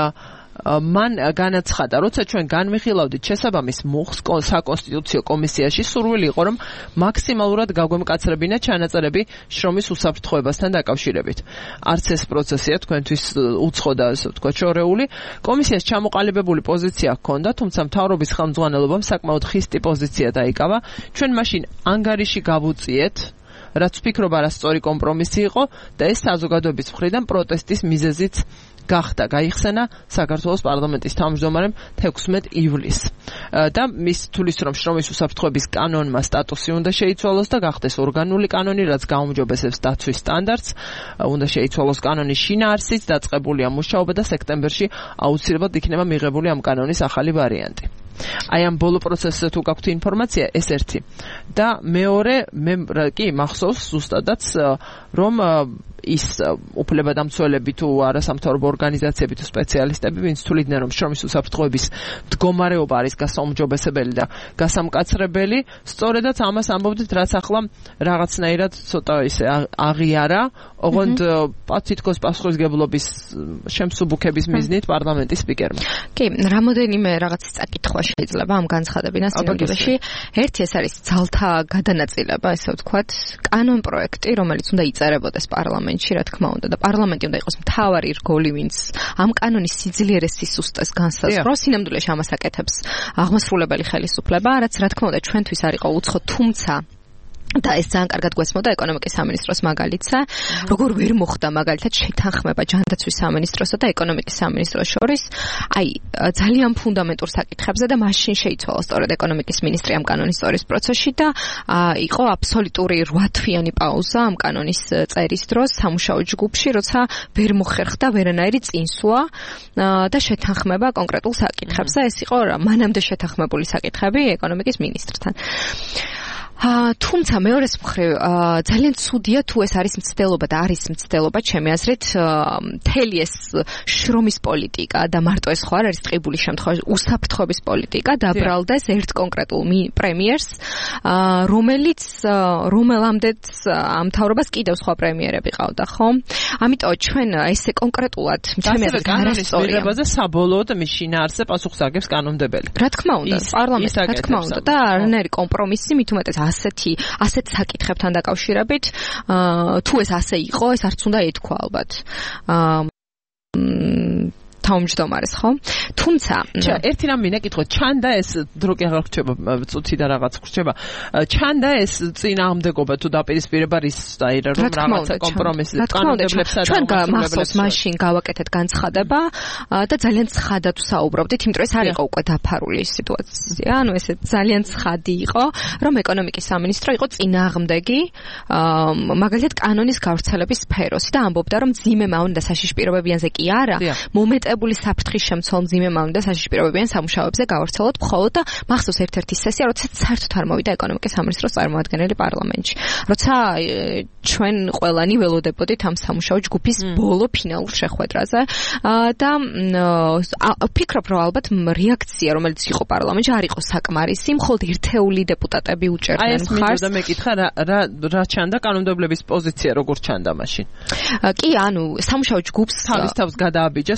მან განაცხადა, როცა ჩვენ განვიხილავდით შესაბამის მუხს საკონსტიტუციო კომისიაში, სურვილი იყო, რომ მაქსიმალურად გაგვემკაცრებინა ჩანაწერები შრომის უსაფრთხოებასთან დაკავშირებით. არც ეს პროცესია თქვენთვის უცხო და ასე ვთქვათ შორეული. კომისიას ჩამოყალიბებული პოზიცია ჰქონდა, თუმცა მთავრობის ხელმძღვანელობამ საკმაოდ ხისტი პოზიცია დაიკავა. ჩვენ მაშინ ანგარიში გავუწიეთ, რაც ვფიქრობ არასწორი კომპრომისი იყო და ეს საზოგადოების მხრიდან პროტესტის მიზეზიც გახდა. გაიხსენა საქართველოს პარლამენტის თავმჯდომარემ 16 ივლისს. და მის თulis რომ შრომის უსაფრთხოების კანონმა სტატუსი უნდა შეიცვალოს და გახდეს ორგანული კანონი, რაც გაუმჯობესებს დაცვის სტანდარტს, უნდა შეიცვალოს კანონის შინაარსიც, დაწყებულია მუშაობა და სექტემბერში აუცილებლად იქნება მიღებული ამ კანონის ახალი ვარიანტი. აი ამ ბოლო პროცესზე თუ გაქვთ ინფორმაცია, ეს ერთი. და მეორე, მე კი მახსოვს ზუსტადაც, რომ ის უფლებადამცველები თუ არასამთავრობო ორგანიზაციები თუ სპეციალისტები, ვინც თuliდნენ, რომ შრომის უსაფრთხოების მდგომარეობა არის გასაუმჯობესებელი და გასამკაცრებელი, სწორედაც ამას ამბობდით, რაც ახლა რაღაცნაირად ცოტა ისე აღიარა, ოღონდ თითქოს პასუხისმგებლობის შემსუბუქების მიზნით პარლამენტის სპიკერმა. კი, რამოდენიმე რაღაც წაკითხვა შეიძლება ამ განცხადებიდან სინამდვილეში. ერთი ეს არის ძალთა გადანაწილება, ესე ვთქვათ, კანონ პროექტი, რომელიც უნდა იწერებოდეს პარლამენტში, რა თქმა უნდა, და პარლამენტი უნდა იყოს მთავარი რგოლი, ვინც ამ კანონის სიძლიერეს სისუსტეს განსაზღვროს. სინამდვილეში ამას აკეთებს აღმასრულებელი ხელისუფლება, რაც რა თქმა უნდა ჩვენთვის არ იყო უცხო, თუმცა და ეს ძალიან კარგად გვესმოდა ეკონომიკის სამინისტროს მაგალითზე, როგორ ვერ მოხდა მაგალითად შეთანხმება ჯანდაცვის სამინისტროსა და ეკონომიკის სამინისტროს შორის, აი ძალიან ფუნდამენტურ საკითხებზე და მაშინ შეიცვალა სწორედ ეკონომიკის მინისტრი ამ კანონის სწორის პროცესში და იყო აბსოლუტური 8 თვიანი პაუზა ამ კანონის წერის დროს სამუშაო ჯგუფში, როცა ვერ მოხერხდა ვერანაირი წინსვლა და შეთანხმება კონკრეტულ საკითხებზე. ეს იყო მანამდე შეთანხმებული საკითხები ეკონომიკის მინისტრთან. თუმცა მეორეს მხრივ ძალიან ცუდია თუ ეს არის მცდელობა და არის მცდელობა ჩემი აზრით მთელი ეს შრომის პოლიტიკა და მარტო ეს ხო არ არის ტყიბული შემთხვევა უსაფრთხოების პოლიტიკა დაბრალდეს ერთ კონკრეტულ პრემიერს რომელამდეც ამ მთავრობას კიდევ სხვა პრემიერები ყავდა ხო ამიტომ ჩვენ ესე კონკრეტულად ჩემი აზრით არასწორია საბოლოოდ მის შინაარსზე პასუხს აგებს კანონმდებელი რა თქმა უნდა პარლამენტი რა თქმა უნდა და არანაირი კომპრომისი მით უმეტეს ასეთ საკითხებთან დაკავშირებით თუ ეს ასე იყო ეს არც უნდა ეთქვა ალბათ თავმჯდომარეს ხო თუმცა ერთი რამ მინდა კითხო ჩანდა ეს დრო კი აღარ ხრჩება წუთი და რაღაც ხრჩება ჩანდა ეს წინააღმდეგობა თუ დაპირისპირება რის დაირა რომ რაღაცა კომპრომისი კანონმდებლებსა და ჩვენ მახსოვს მაშინ გავაკეთეთ განცხადება და ძალიან ცხადად ვსაუბრობდით იმიტომ რომ ეს არ იყო უკვე დაფარული სიტუაცია ანუ ეს ძალიან ცხადი იყო რომ ეკონომიკის სამინისტრო იყო წინააღმდეგი მაგალითად კანონის გავრცელების სფეროს და ამბობდა რომ ძიმე მავნე და საშიში პირობებიანზე კი არა მომეტებული საფრთხის შემცველ მძიმე მავნე და საშიში პირობებიან სამუშაოებზე გავავრცელოთ მხოლოდ და მახსოვს ერთ-ერთი სესია როცა საერთოდ არ მოვიდა ეკონომიკის სამინისტროს წარმომადგენელი პარლამენტში როცა ჩვენ ყველანი ველოდებოდით ამ სამუშაო ჯგუფის ბოლო ფინალურ შეხვედრაზე და ვფიქრობ რომ ალბათ რეაქცია რომელიც იყო პარლამენტში არ იყო საკმარისი მხოლოდ ერთეული დეპუტატები უჭერდნენ მხარს და მეკითხა რა ჩანდა კანონმდებლების პოზიცია როგორ ჩანდა მაშინ კი ანუ სამუშაო ჯგუფს თავის თავს გადააბიჯეს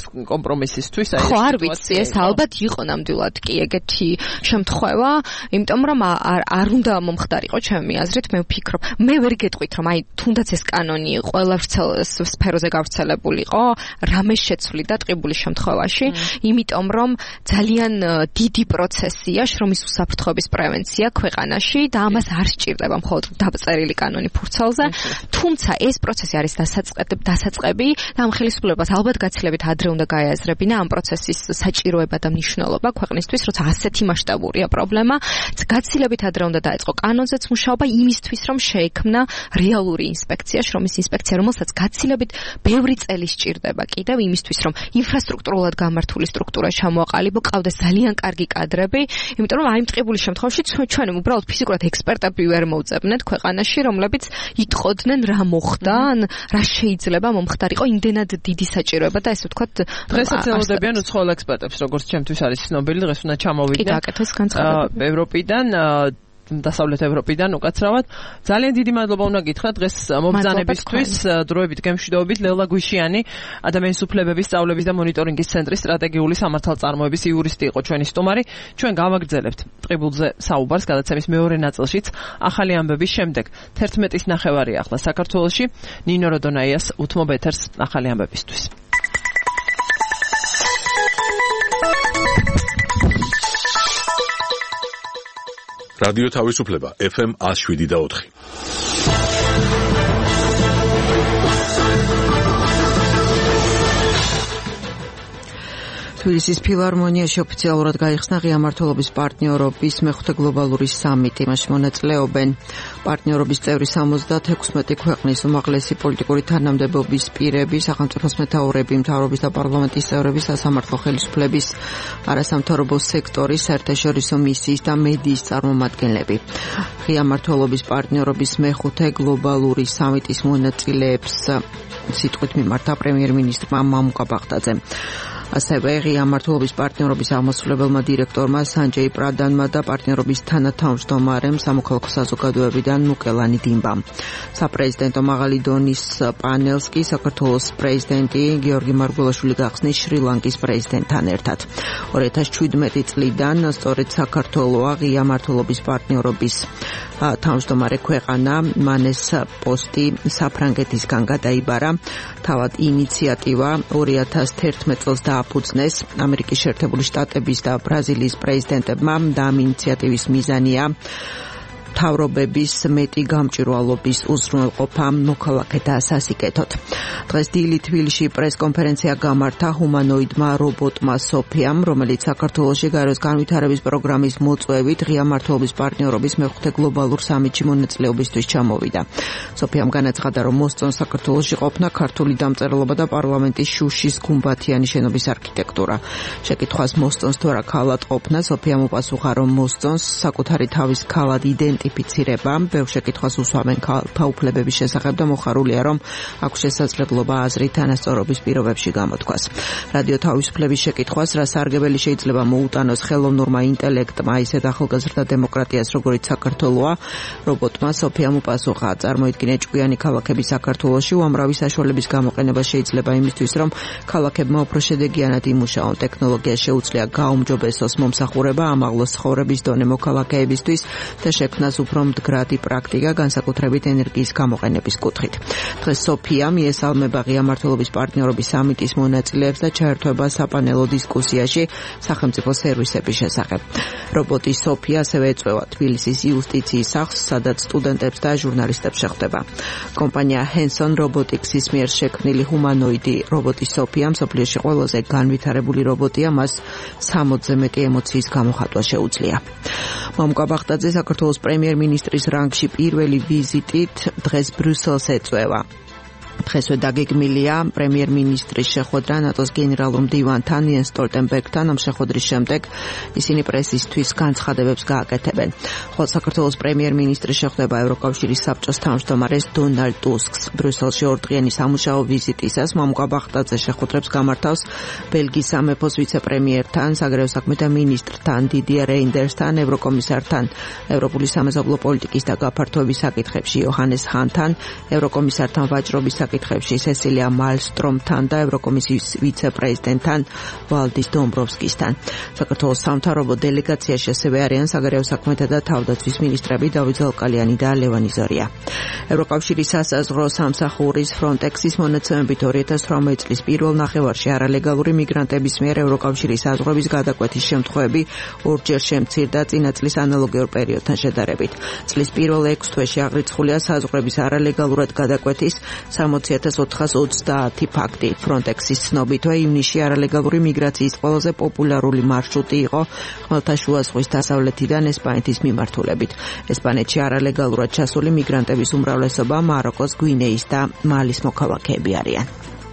კომპრომისისთვის. ხო, არ ვიცი, ეს ალბათ იყო ნამდვილად კი ეგეთი შემთხვევა, იმიტომ რომ არ უნდა მომხდარიყო ჩემი აზრით, მე ვფიქრობ, მე ვერ გეტყვით რომ აი თუნდაც ეს კანონი ყველა სფეროზე გავრცელებულიყო, რამე შეცვლიდა ტყიბულის შემთხვევაში, იმიტომ რომ ძალიან დიდი პროცესია შრომის უსაფრთხოების პრევენცია ქვეყანაში და ამას არ სჭირდება მხოლოდ დაწერილი კანონი ფურცელზე, თუმცა ეს პროცესი არის დასაწყები და ამ ხელისუფლებას ალბათ გაცილებით ადრე უნდა გაეაზრებინა ამ პროცესის საჭიროება და მნიშვნელობა ქვეყნისთვის, როცა ასეთი მასშტაბურია პრობლემა, გაცილებით ადრე უნდა დაეწყო კანონზეც მუშაობა იმისთვის, რომ შეექმნა რეალური ინსპექცია, შრომის ინსპექცია, რომელსაც გაცილებით ბევრი წელი სჭირდება კიდევ იმისთვის, რომ ინფრასტრუქტურულად გამართული სტრუქტურა ჩამოაყალიბო, ყავდეს ძალიან კარგი კადრები, იმიტომ რომ აი ამ ტყიბულის შემთხვევაში ჩვენ უბრალოდ ფიზიკურად ექსპერტები ვერ მოვწებნეთ ქვეყანაში, რომლებიც იტყოდნენ რა მოხდა, ან რა შეიძლება მომხდარიყო, იმდენად დიდი საჭიროება და ესე ვთქვათ, დღესაც ელოდებიან უცხოელ ექსპერტებს, როგორც ჩემთვის არის ცნობილი, დღეს უნდა ჩამოვიდნენ. კი, გააკეთეს განცხადებები. ევროპიდან დასავლეთ ევროპიდან უკაცრავად. ძალიან დიდი მადლობა უნდა გითხრათ დღეს მომბრძანებისთვის, დროებით გემშვიდობით ლელა გვიშიანი, ადამიანის უფლებების სწავლების და მონიტორინგის ცენტრის სტრატეგიული სამართალწარმოების იურისტი იყო ჩვენი სტუმარი. ჩვენ გავაგრძელებთ ტყიბულზე საუბარს გადაცემის მეორე ნაწილშიც ახალი ამბების შემდეგ. 11:30 ახლა საქართველოში ნინო როდონაიას უთმობ ეთერს ახალი ამბებისთვის. რადიო თავისუფლება FM 107.4. თბილისის ფილარმონიაში ოფიციალურად გაიხსნა ღია მმართველობის პარტნიორობის მეხუთე გლობალური სამიტი. მასში მონაწილეობენ პარტნიორობის წევრი 76 ქვეყნის უმაღლესი პოლიტიკური თანამდებობის პირები, სახელმწიფოს მეთაურები, მთავრობის და პარლამენტის წევრები, სასამართლო ხელისუფლების, არასამთავრობო სექტორის, საერთაშორისო მისიის და მედიის წარმომადგენლები. ღია მმართველობის პარტნიორობის მეხუთე გლობალური სამიტის მონაწილეებს სიტყვით მიმართა პრემიერ-მინისტრმა მამუკა ბაღდაძე. ასევე ღია მმართველობის პარტნიორობის აღმასრულებელმა დირექტორმა სანჯეი პრადანმა და პარტნიორობის თანათავმჯდომარემ სამოქალაქო საზოგადოებიდან მუკელანი დინბამ. საპრეზიდენტო მაღალი დონის პანელს კი საქართველოს პრეზიდენტი გიორგი მარგველაშვილი გახსნის შრი-ლანკის პრეზიდენტთან ერთად. 2017 წლიდან სწორედ საქართველოა ღია მმართველობის პარტნიორობის თავმჯდომარე ქვეყანა, მან ეს პოსტი საფრანგეთისგან გადაიბარა. თავად ინიციატივა 2011 წელს დააფუძნეს ამერიკის შეერთებული შტატების და ბრაზილიის პრეზიდენტებმა და ამ ინიციატივის მიზანია მთავრობების მეტი გამჭვირვალობის უზრუნველყოფა მოქალაქეთა სასიკეთოდ. დღეს დილით თბილისში პრესკონფერენცია გამართა ჰუმანოიდმა რობოტმა სოფიამ, რომელიც საქართველოში გაეროს განვითარების პროგრამის მოწვევით ღია მმართველობის პარტნიორობის მეხუთე გლობალურ სამიტში მონაწილეობისთვის ჩამოვიდა. სოფიამ განაცხადა, რომ მოსწონს საქართველოში ყოფნა, ქართული დამწერლობა და პარლამენტის შუშის გუმბათიანი შენობის არქიტექტურა. შეკითხვას მოსწონს თუ არა ქალად ყოფნა, სოფიამ უპასუხა, რომ მოსწონს საკუთარი თავის ქალად იდენტიფიცირება. ბევრ შეკითხვას უსვამენ ქალთა უფლებების შესახებ და მოხარულია, რომ აქვს შესაძლებლობა აზრი თანასწორობის პირობებში გამოთქვას. რადიო თავისუფლების შეკითხვას, რა სარგებელი შეიძლება მოუტანოს ხელოვნურმა ინტელექტმა ისეთ ახალგაზრდა დემოკრატიას, როგორიც საქართველოა, რობოტმა სოფიამ უპასუხა, წარმოიდგინე ჭკვიანი ქალაქები საქართველოში, უამრავი საშუალების გამოყენება შეიძლება იმისთვის, რომ ქალაქებმა უფრო შედეგიანად იმუშაონ. ტექნოლოგია შეუძლია გაუმჯობესოს მომსახურება, ამაღლოს ცხოვრების დონე მოქალაქეებისთვის და შექმნას უფრო მდგრადი პრაქტიკა, განსაკუთრებით ენერგიის გამოყენების კუთხით. დღეს სოფია მიესალმება ღია მმართველობის პარტნიორობის სამიტის მონაწილეებს და ჩაერთვება საპანელო დისკუსიაში სახელმწიფო სერვისების შესახებ. რობოტი სოფია ასევე ეწვევა თბილისის იუსტიციის სახლს, სადაც სტუდენტებს და ჟურნალისტებს შეხვდება. კომპანია Henson Robotics-ის მიერ შექმნილი ჰუმანოიდი რობოტი სოფია მსოფლიოში ყველაზე განვითარებული რობოტია, მას 60-ზე მეტი ემოციის გამოხატვა შეუძლია. მამუკა ბაღდაძე საქართველოს პრემიერ-მინისტრის რანგში პირველი ვიზიტით დღეს ბრიუსელს ეწვევა. დღესვე დაგეგმილია პრემიერ-მინისტრის შეხვედრა ნატოს გენერალურ მდივანთან იენს სტოლტენბერგთან. ამ შეხვედრის შემდეგ ისინი პრესისთვის განცხადებებს გააკეთებენ. ხოლო საქართველოს პრემიერ-მინისტრის შეხვდება ევროკავშირის საბჭოს თავმჯდომარეს დონალდ ტუსკს. ბრიუსელში ორდღიანი სამუშაო ვიზიტისას მამუკა ბაღდაძე შეხვედრებს გამართავს ბელგიის სამეფოს ვიცე-პრემიერთან, საგარეო საქმეთა მინისტრთან დიდიერ რეინდერსთან, ევროკომისართან, ევროპული სამეზობლო პოლიტიკის და გაფართოების საკითხებში იოჰანეს ჰანთან, ევროკომისართან ვაჭრობის საკითხებში სესილია მალსტრომთან და ევროკომისიის ვიცე-პრეზიდენტთან ვალდის დომბროვსკისთან. საქართველოს სამთავრობო დელეგაციაში ასევე არიან საგარეო საქმეთა და თავდაცვის მინისტრები დავით ზალკალიანი და ლევან იზორია. ევროკავშირის სასაზღვრო სამსახურის Frontex-ის მონაცემებით 2018 წლის პირველ ნახევარში არალეგალური მიგრანტების მიერ ევროკავშირის საზღვრების გადაკვეთის შემთხვევები ორჯერ შემცირდა წინა წლის ანალოგიურ პერიოდთან შედარებით. წლის პირველ 6 თვეში აღრიცხულია საზღვრების არალეგალურად გადაკვეთის 60,430 ფაქტი. Frontex-ის ცნობითვე ივნისში არალეგალური მიგრაციის ყველაზე პოპულარული მარშრუტი იყო ხმელთაშუა ზღვის დასავლეთიდან ესპანეთის მიმართულებით. ესპანეთში არალეგალურად ჩასული მიგრანტების უმრავლესობა მაროკოს, გვინეის და მალის მოქალაქეები არიან.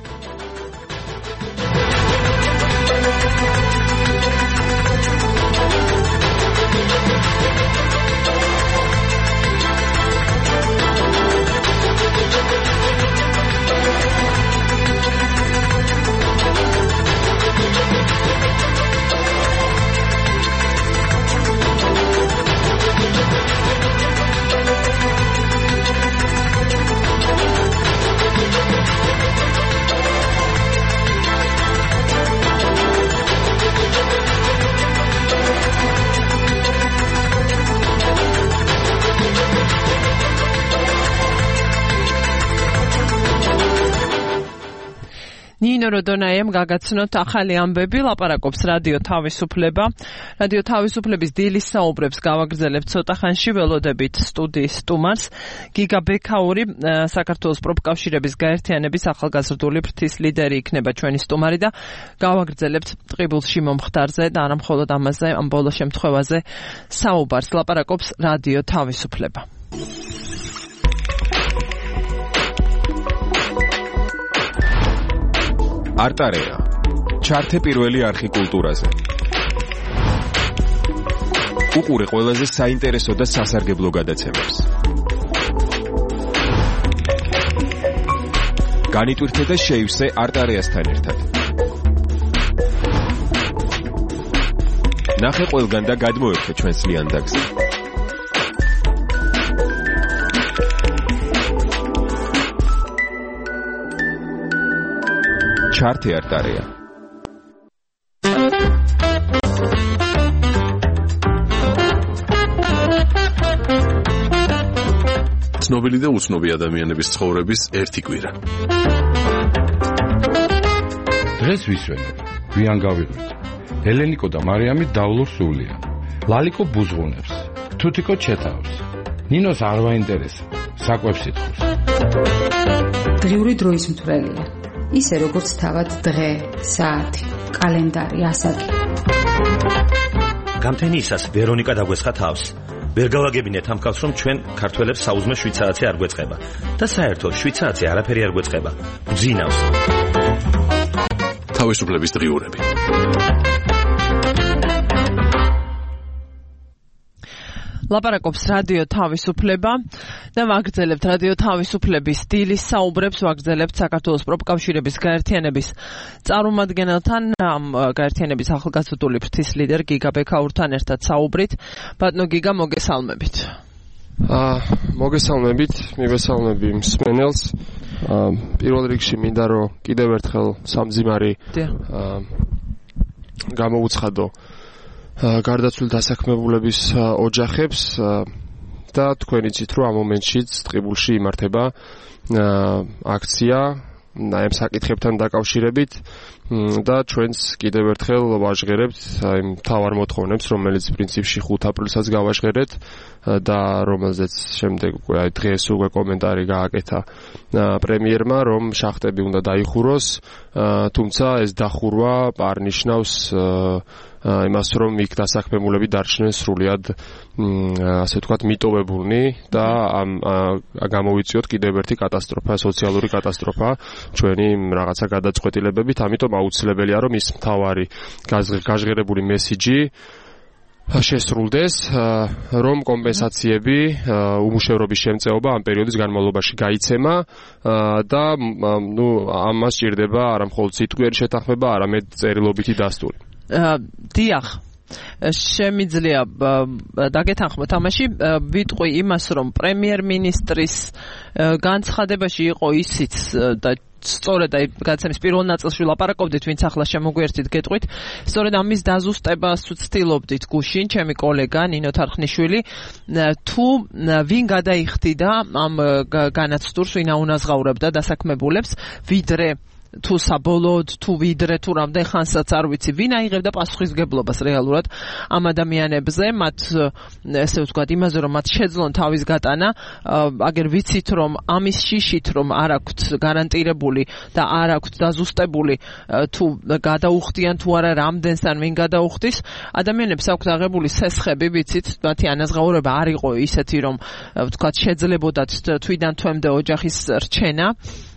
ნინო როდონაიამ გაგაცნოთ ახალი ამბები, ლაპარაკობს რადიო თავისუფლება. რადიო თავისუფლების დილის საუბრებს გავაგრძელებთ ცოტა ხანში, ველოდებით სტუდიის სტუმარს. გიგა ბექაური, საქართველოს პროფკავშირების გაერთიანების ახალგაზრდული ფრთის ლიდერი იქნება ჩვენი სტუმარი და გავაგრძელებთ ტყიბულში მომხდარზე და არა მხოლოდ ამაზე, ამ ბოლო შემთხვევაზე საუბარს. ლაპარაკობს რადიო თავისუფლება. არტარეა. ჩართე პირველი არხი კულტურაზე. უყურე ყველაზე საინტერესო და სასარგებლო გადაცემებს. განიტვირთე და შეივსე არტარეასთან ერთად. ნახე ყველგან და გადმოერთე ჩვენს ლიანდაგზე. ჩართე არტარეა. ცნობილი და უცნობი ადამიანების ცხოვრების ერთი კვირა. დღეს ვისვენებ, გვიან გავიღვით. ელენიკო და მარიამი დავლურ სულიან. ლალიკო ბუზღუნებს, თუთიკო ჩეთავს. ნინოს არ ვაინტერესებს, საკვებს ითხოვს. დღიური დროის მთვრელია. ისე როგორც თავად დღე, საათი, კალენდარი, ასაკი. გამთენიისას ვერონიკა დაგვესხა თავს. ვერ გავაგებინეთ ამ კაცს, რომ ჩვენ ქართველებს საუზმე შვიცარიცი არ გვეწყება და საერთოდ შვიცარიცი არაფერი არ გვეწყება. გძინავს. თავისუფლების დღიურები. ლაპარაკობს რადიო თავისუფლება და ვაგრძელებთ რადიო თავისუფლების დილის საუბრებს, ვაგრძელებთ საქართველოს პროფკავშირების გაერთიანების წარმომადგენელთან, ამ გაერთიანების ახალგაზრდული ფრთის ლიდერ გიგა ბექაურთან ერთად საუბრით. ბატონო გიგა, მოგესალმებით. მოგესალმებით, მივესალმები მსმენელს. პირველ რიგში მინდა რომ კიდევ ერთხელ სამძიმარი გამოუცხადო გარდაცვლილ დასაქმებულების ოჯახებს და თქვენ იცით რომ ამ მომენტშიც ტყიბულში იმართება აქცია აი ამ საკითხებთან დაკავშირებით და ჩვენს კიდევ ერთხელ ვაჟღერებთ აი მთავარ მოთხოვნებს, რომელიც პრინციპში 5 აპრილსაც გავაჟღერეთ და რომელზეც შემდეგ აი დღეს უკვე კომენტარი გააკეთა პრემიერმა, რომ შახტები უნდა დაიხუროს, თუმცა ეს დახურვა არ ნიშნავს იმას, რომ იქ დასაქმებულები დარჩნენ სრულიად ასე ვთქვათ მიტოვებულნი და ამ გამოვიწიოთ კიდევ ერთი კატასტროფა, სოციალური კატასტროფა ჩვენი რაღაცა გადაწყვეტილებებით, ამიტომ აუცილებელია რომ ის მთავარი გაჟღერებული მესიჯი შესრულდეს, რომ კომპენსაციები, უმუშევრობის შემწეობა ამ პერიოდის განმავლობაში გაიცემა და ამას სჭირდება არა მხოლოდ სიტყვიერი შეთანხმება, არამედ წერილობითი დასტური. დიახ. შემიძლია დაგეთანხმოთ ამაში ვიტყვი იმას რომ პრემიერ-მინისტრის განცხადებაში იყო ისიც და სწორედ აი გადაცემის პირველ ნაწილში ლაპარაკობდით, ვინც ახლა შემოგვიერთით გეტყვით, სწორედ ამის დაზუსტებას ვცდილობდით გუშინ, ჩემი კოლეგა ნინო თარხნიშვილი, თუ ვინ გადაიხდიდა ამ განაცდურს, ვინ აუნაზღაურებდა დასაქმებულებს, ვიდრე თუ საბოლოოდ, თუ ვიდრე, თუ რამდენ ხანსაც არ ვიცი, ვინ აიღებდა პასუხისმგებლობას რეალურად ამ ადამიანებზე, მათ ესე ვთქვათ, იმაზე რომ მათ შეძლონ თავის გატანა, აგერ ვიცით რომ ამის შიშით რომ არ აქვთ გარანტირებული და არ აქვთ დაზუსტებული თუ გადაუხდიან თუ არა რამდენს ან ვინ გადაუხდის, ადამიანებს აქვთ აღებული სესხები, ვიცით, მათი ანაზღაურება არ იყო ისეთი რომ ვთქვათ შეძლებოდათ თვიდან თვემდე ოჯახის რჩენა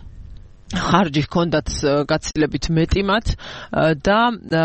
ხარჯი ჰქონდათ გაცილებით მეტი მათ და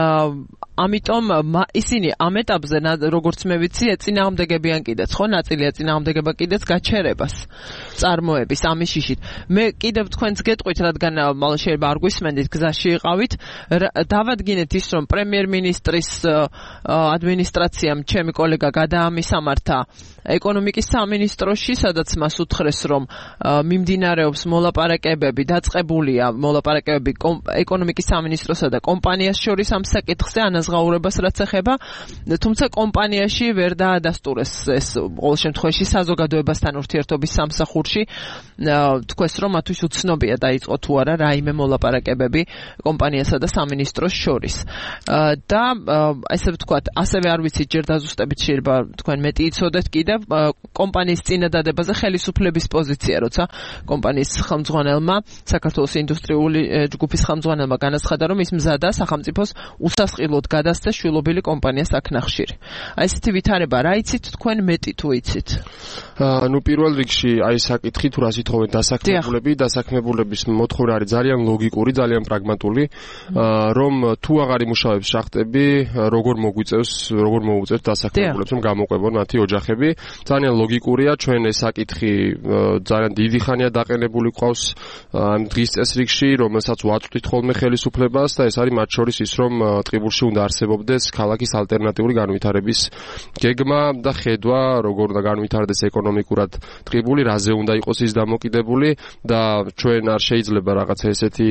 ამიტომ ისინი ამ ეტაპზე როგორც მე ვიცი ეწინააღმდეგებიან კიდეც ხო ნაწილი ეწინააღმდეგება კიდეც გაჩერებას წარმოების ამის შიშით მე კიდევ თქვენს გეტყვით რადგან შეიძლება არ გვისმენდით გზაში იყავით დავადგინეთ ის რომ პრემიერ-მინისტრის ადმინისტრაციამ ჩემი კოლეგა გადაამისამართა ეკონომიკის სამინისტროში სადაც მას უთხრეს რომ მიმდინარეობს მოლაპარაკებები დაწყებულია მოლაპარაკებები ეკონომიკის სამინისტროსა და კომპანიას შორის ამ საკითხზე ანაზღაურებას რაც ეხება თუმცა კომპანიაში ვერ დაადასტურეს ეს ყოველ შემთხვევაში საზოგადოებასთან ურთიერთობის სამსახურში თქვეს რომ მათთვის უცნობია დაიწყო თუ არა რაიმე მოლაპარაკებები კომპანიასა და სამინისტროს შორის და ესე ვთქვათ ასევე არ ვიცით ჯერ დაზუსტებით შეიძლება თქვენ მეტი იცოდეთ კიდევ კომპანიის წინადადებაზე ხელისუფლების პოზიცია, როცა კომპანიის ხელმძღვანელმა, საქართველოს ინდუსტრიული ჯგუფის ხელმძღვანელმა განაცხადა, რომ ის მზადა სახელმწიფოს უსასყიდლოდ გადასცეს შვილობილი კომპანიას აქნახშირი. აი ესეთი ვითარება რა იცით თქვენ მეტი თუ იცით? ნუ პირველ რიგში აი საკითხი თუ რა სიტყვენ დასაქმებულების მოთხოვნა არის ძალიან ლოგიკური, ძალიან პრაგმატული, რომ თუ აღარ იმუშავებს შახტები, როგორ მოუწევს დასაქმებულებს რომ გამოყვებონ მათი ოჯახები. ძალიან ლოგიკურია, ჩვენ ეს საკითხი ძალიან დიდი ხანია დაყენებული ყავს ამ დღის წესრიგში, რომელსაც ვაწვდით ხოლმე ხელისუფლებას და ეს არის მათ შორის ის, რომ ტყიბულში უნდა არსებობდეს ქალაქის ალტერნატიული განვითარების გეგმა და ხედვა, როგორ უნდა განვითარდეს ეკონომიკურად ტყიბული, რაზე უნდა იყოს ის დამოკიდებული და ჩვენ არ შეიძლება რაღაცა ესეთი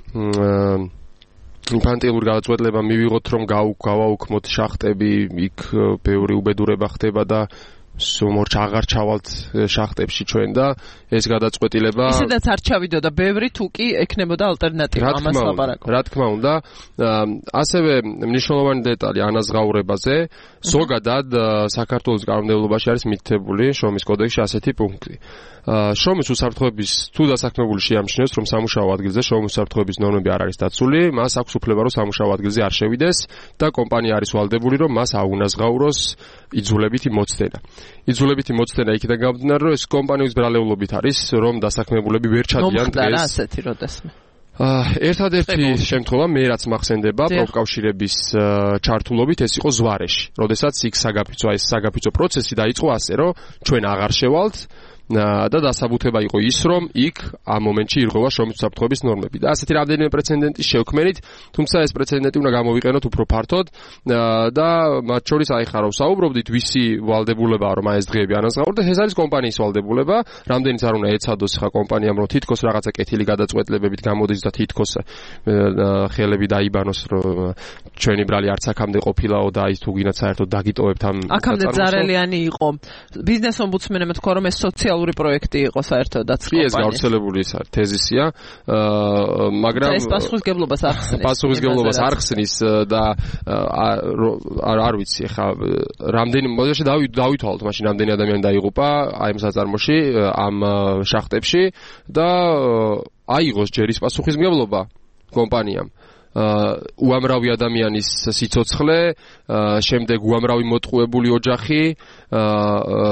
ინფანტილური გადაწყვეტილება მივიღოთ, რომ გავაუქმოთ შახტები, იქ ბევრი უბედურება ხდება და სუმორჩ აღარ ჩავალთ შახტებში ჩვენ და ეს გადაწყვეტილება ისედაც არ ჩავიდოდა ბევრი თუ კი ექნებოდა ალტერნატივა ამას ლაპარაკობ. რა თქმა უნდა, ასევე მნიშვნელოვანი დეტალი ანაზღაურებაზე, ზოგადად საქართველოს კანონმდებლობაში არის მითითებული შრომის კოდექსში ასეთი პუნქტი. შრომის უსაფრთხოების თუ დასაქმებული შეამჩნიოს, რომ სამუშაო ადგილზე შრომის უსაფრთხოების ნორმები არ არის დაცული, მას აქვს უფლება, რომ სამუშაო ადგილზე არ შევიდეს და კომპანია არის ვალდებული, რომ მას აუნაზღაუროს იძულებითი მოცდენა. იძულებითი მოცდენა იქიდან გამომდინარე, რომ ეს კომპანიის ბრალეულობით არის, რომ დასაქმებულები ვერ ჩადიან დღეს. რა ასეთი როდესმე. ერთადერთი შემთხვევა მე რაც მახსენდება პროფკავშირების ჩართულობით ეს იყო ზვარეში, როდესაც იქ საგაფიცო პროცესი დაიწყო ასე, რომ ჩვენ აღარ შევალთ და დასაბუთება იყო ის, რომ იქ ამ მომენტში ირღვევა შრომის უსაფრთხოების ნორმები. და ასეთი რამდენიმე პრეცედენტი შევქმენით, თუმცა ეს პრეცედენტი უნდა გამოვიყენოთ უფრო ფართოდ და მათ შორის აი ხარო საუბრობდით, ვისი ვალდებულებაა რომ ეს დღეები ანაზღაურდეს, ეს არის კომპანიის ვალდებულება, რამდენიც არ უნდა ეცადოს ხა კომპანიამ რომ თითქოს რაღაცა კეთილი გადაწყვეტილებებით გამოდის და თითქოს ხელები დაიბანოს, რომ ჩვენი ბრალი არც აქამდე ყოფილაო და ის თუ გინდათ საერთოდ დაგიტოვებთ ამ აქამდე ზარელიანი იყო. ბიზნეს ომბუდსმენმა თქვა რომ ეს სოციალური პროექტი იყო საერთოდაც კომპანიის. ეს გავრცელებული თეზისია, მაგრამ ეს პასუხისმგებლობას ახსნის. პასუხისმგებლობას არ ხსნის და არ ვიცი ხა რამდენი მოდაში დავითვალოთ მაშინ რამდენი ადამიანი დაიღუპა აი ამ საწარმოში, ამ შახტებში და აიღოს ჯერ ის პასუხისმგებლობა კომპანიამ. უამრავი ადამიანის სიცოცხლე, შემდეგ უამრავი მოტყუებული ოჯახი,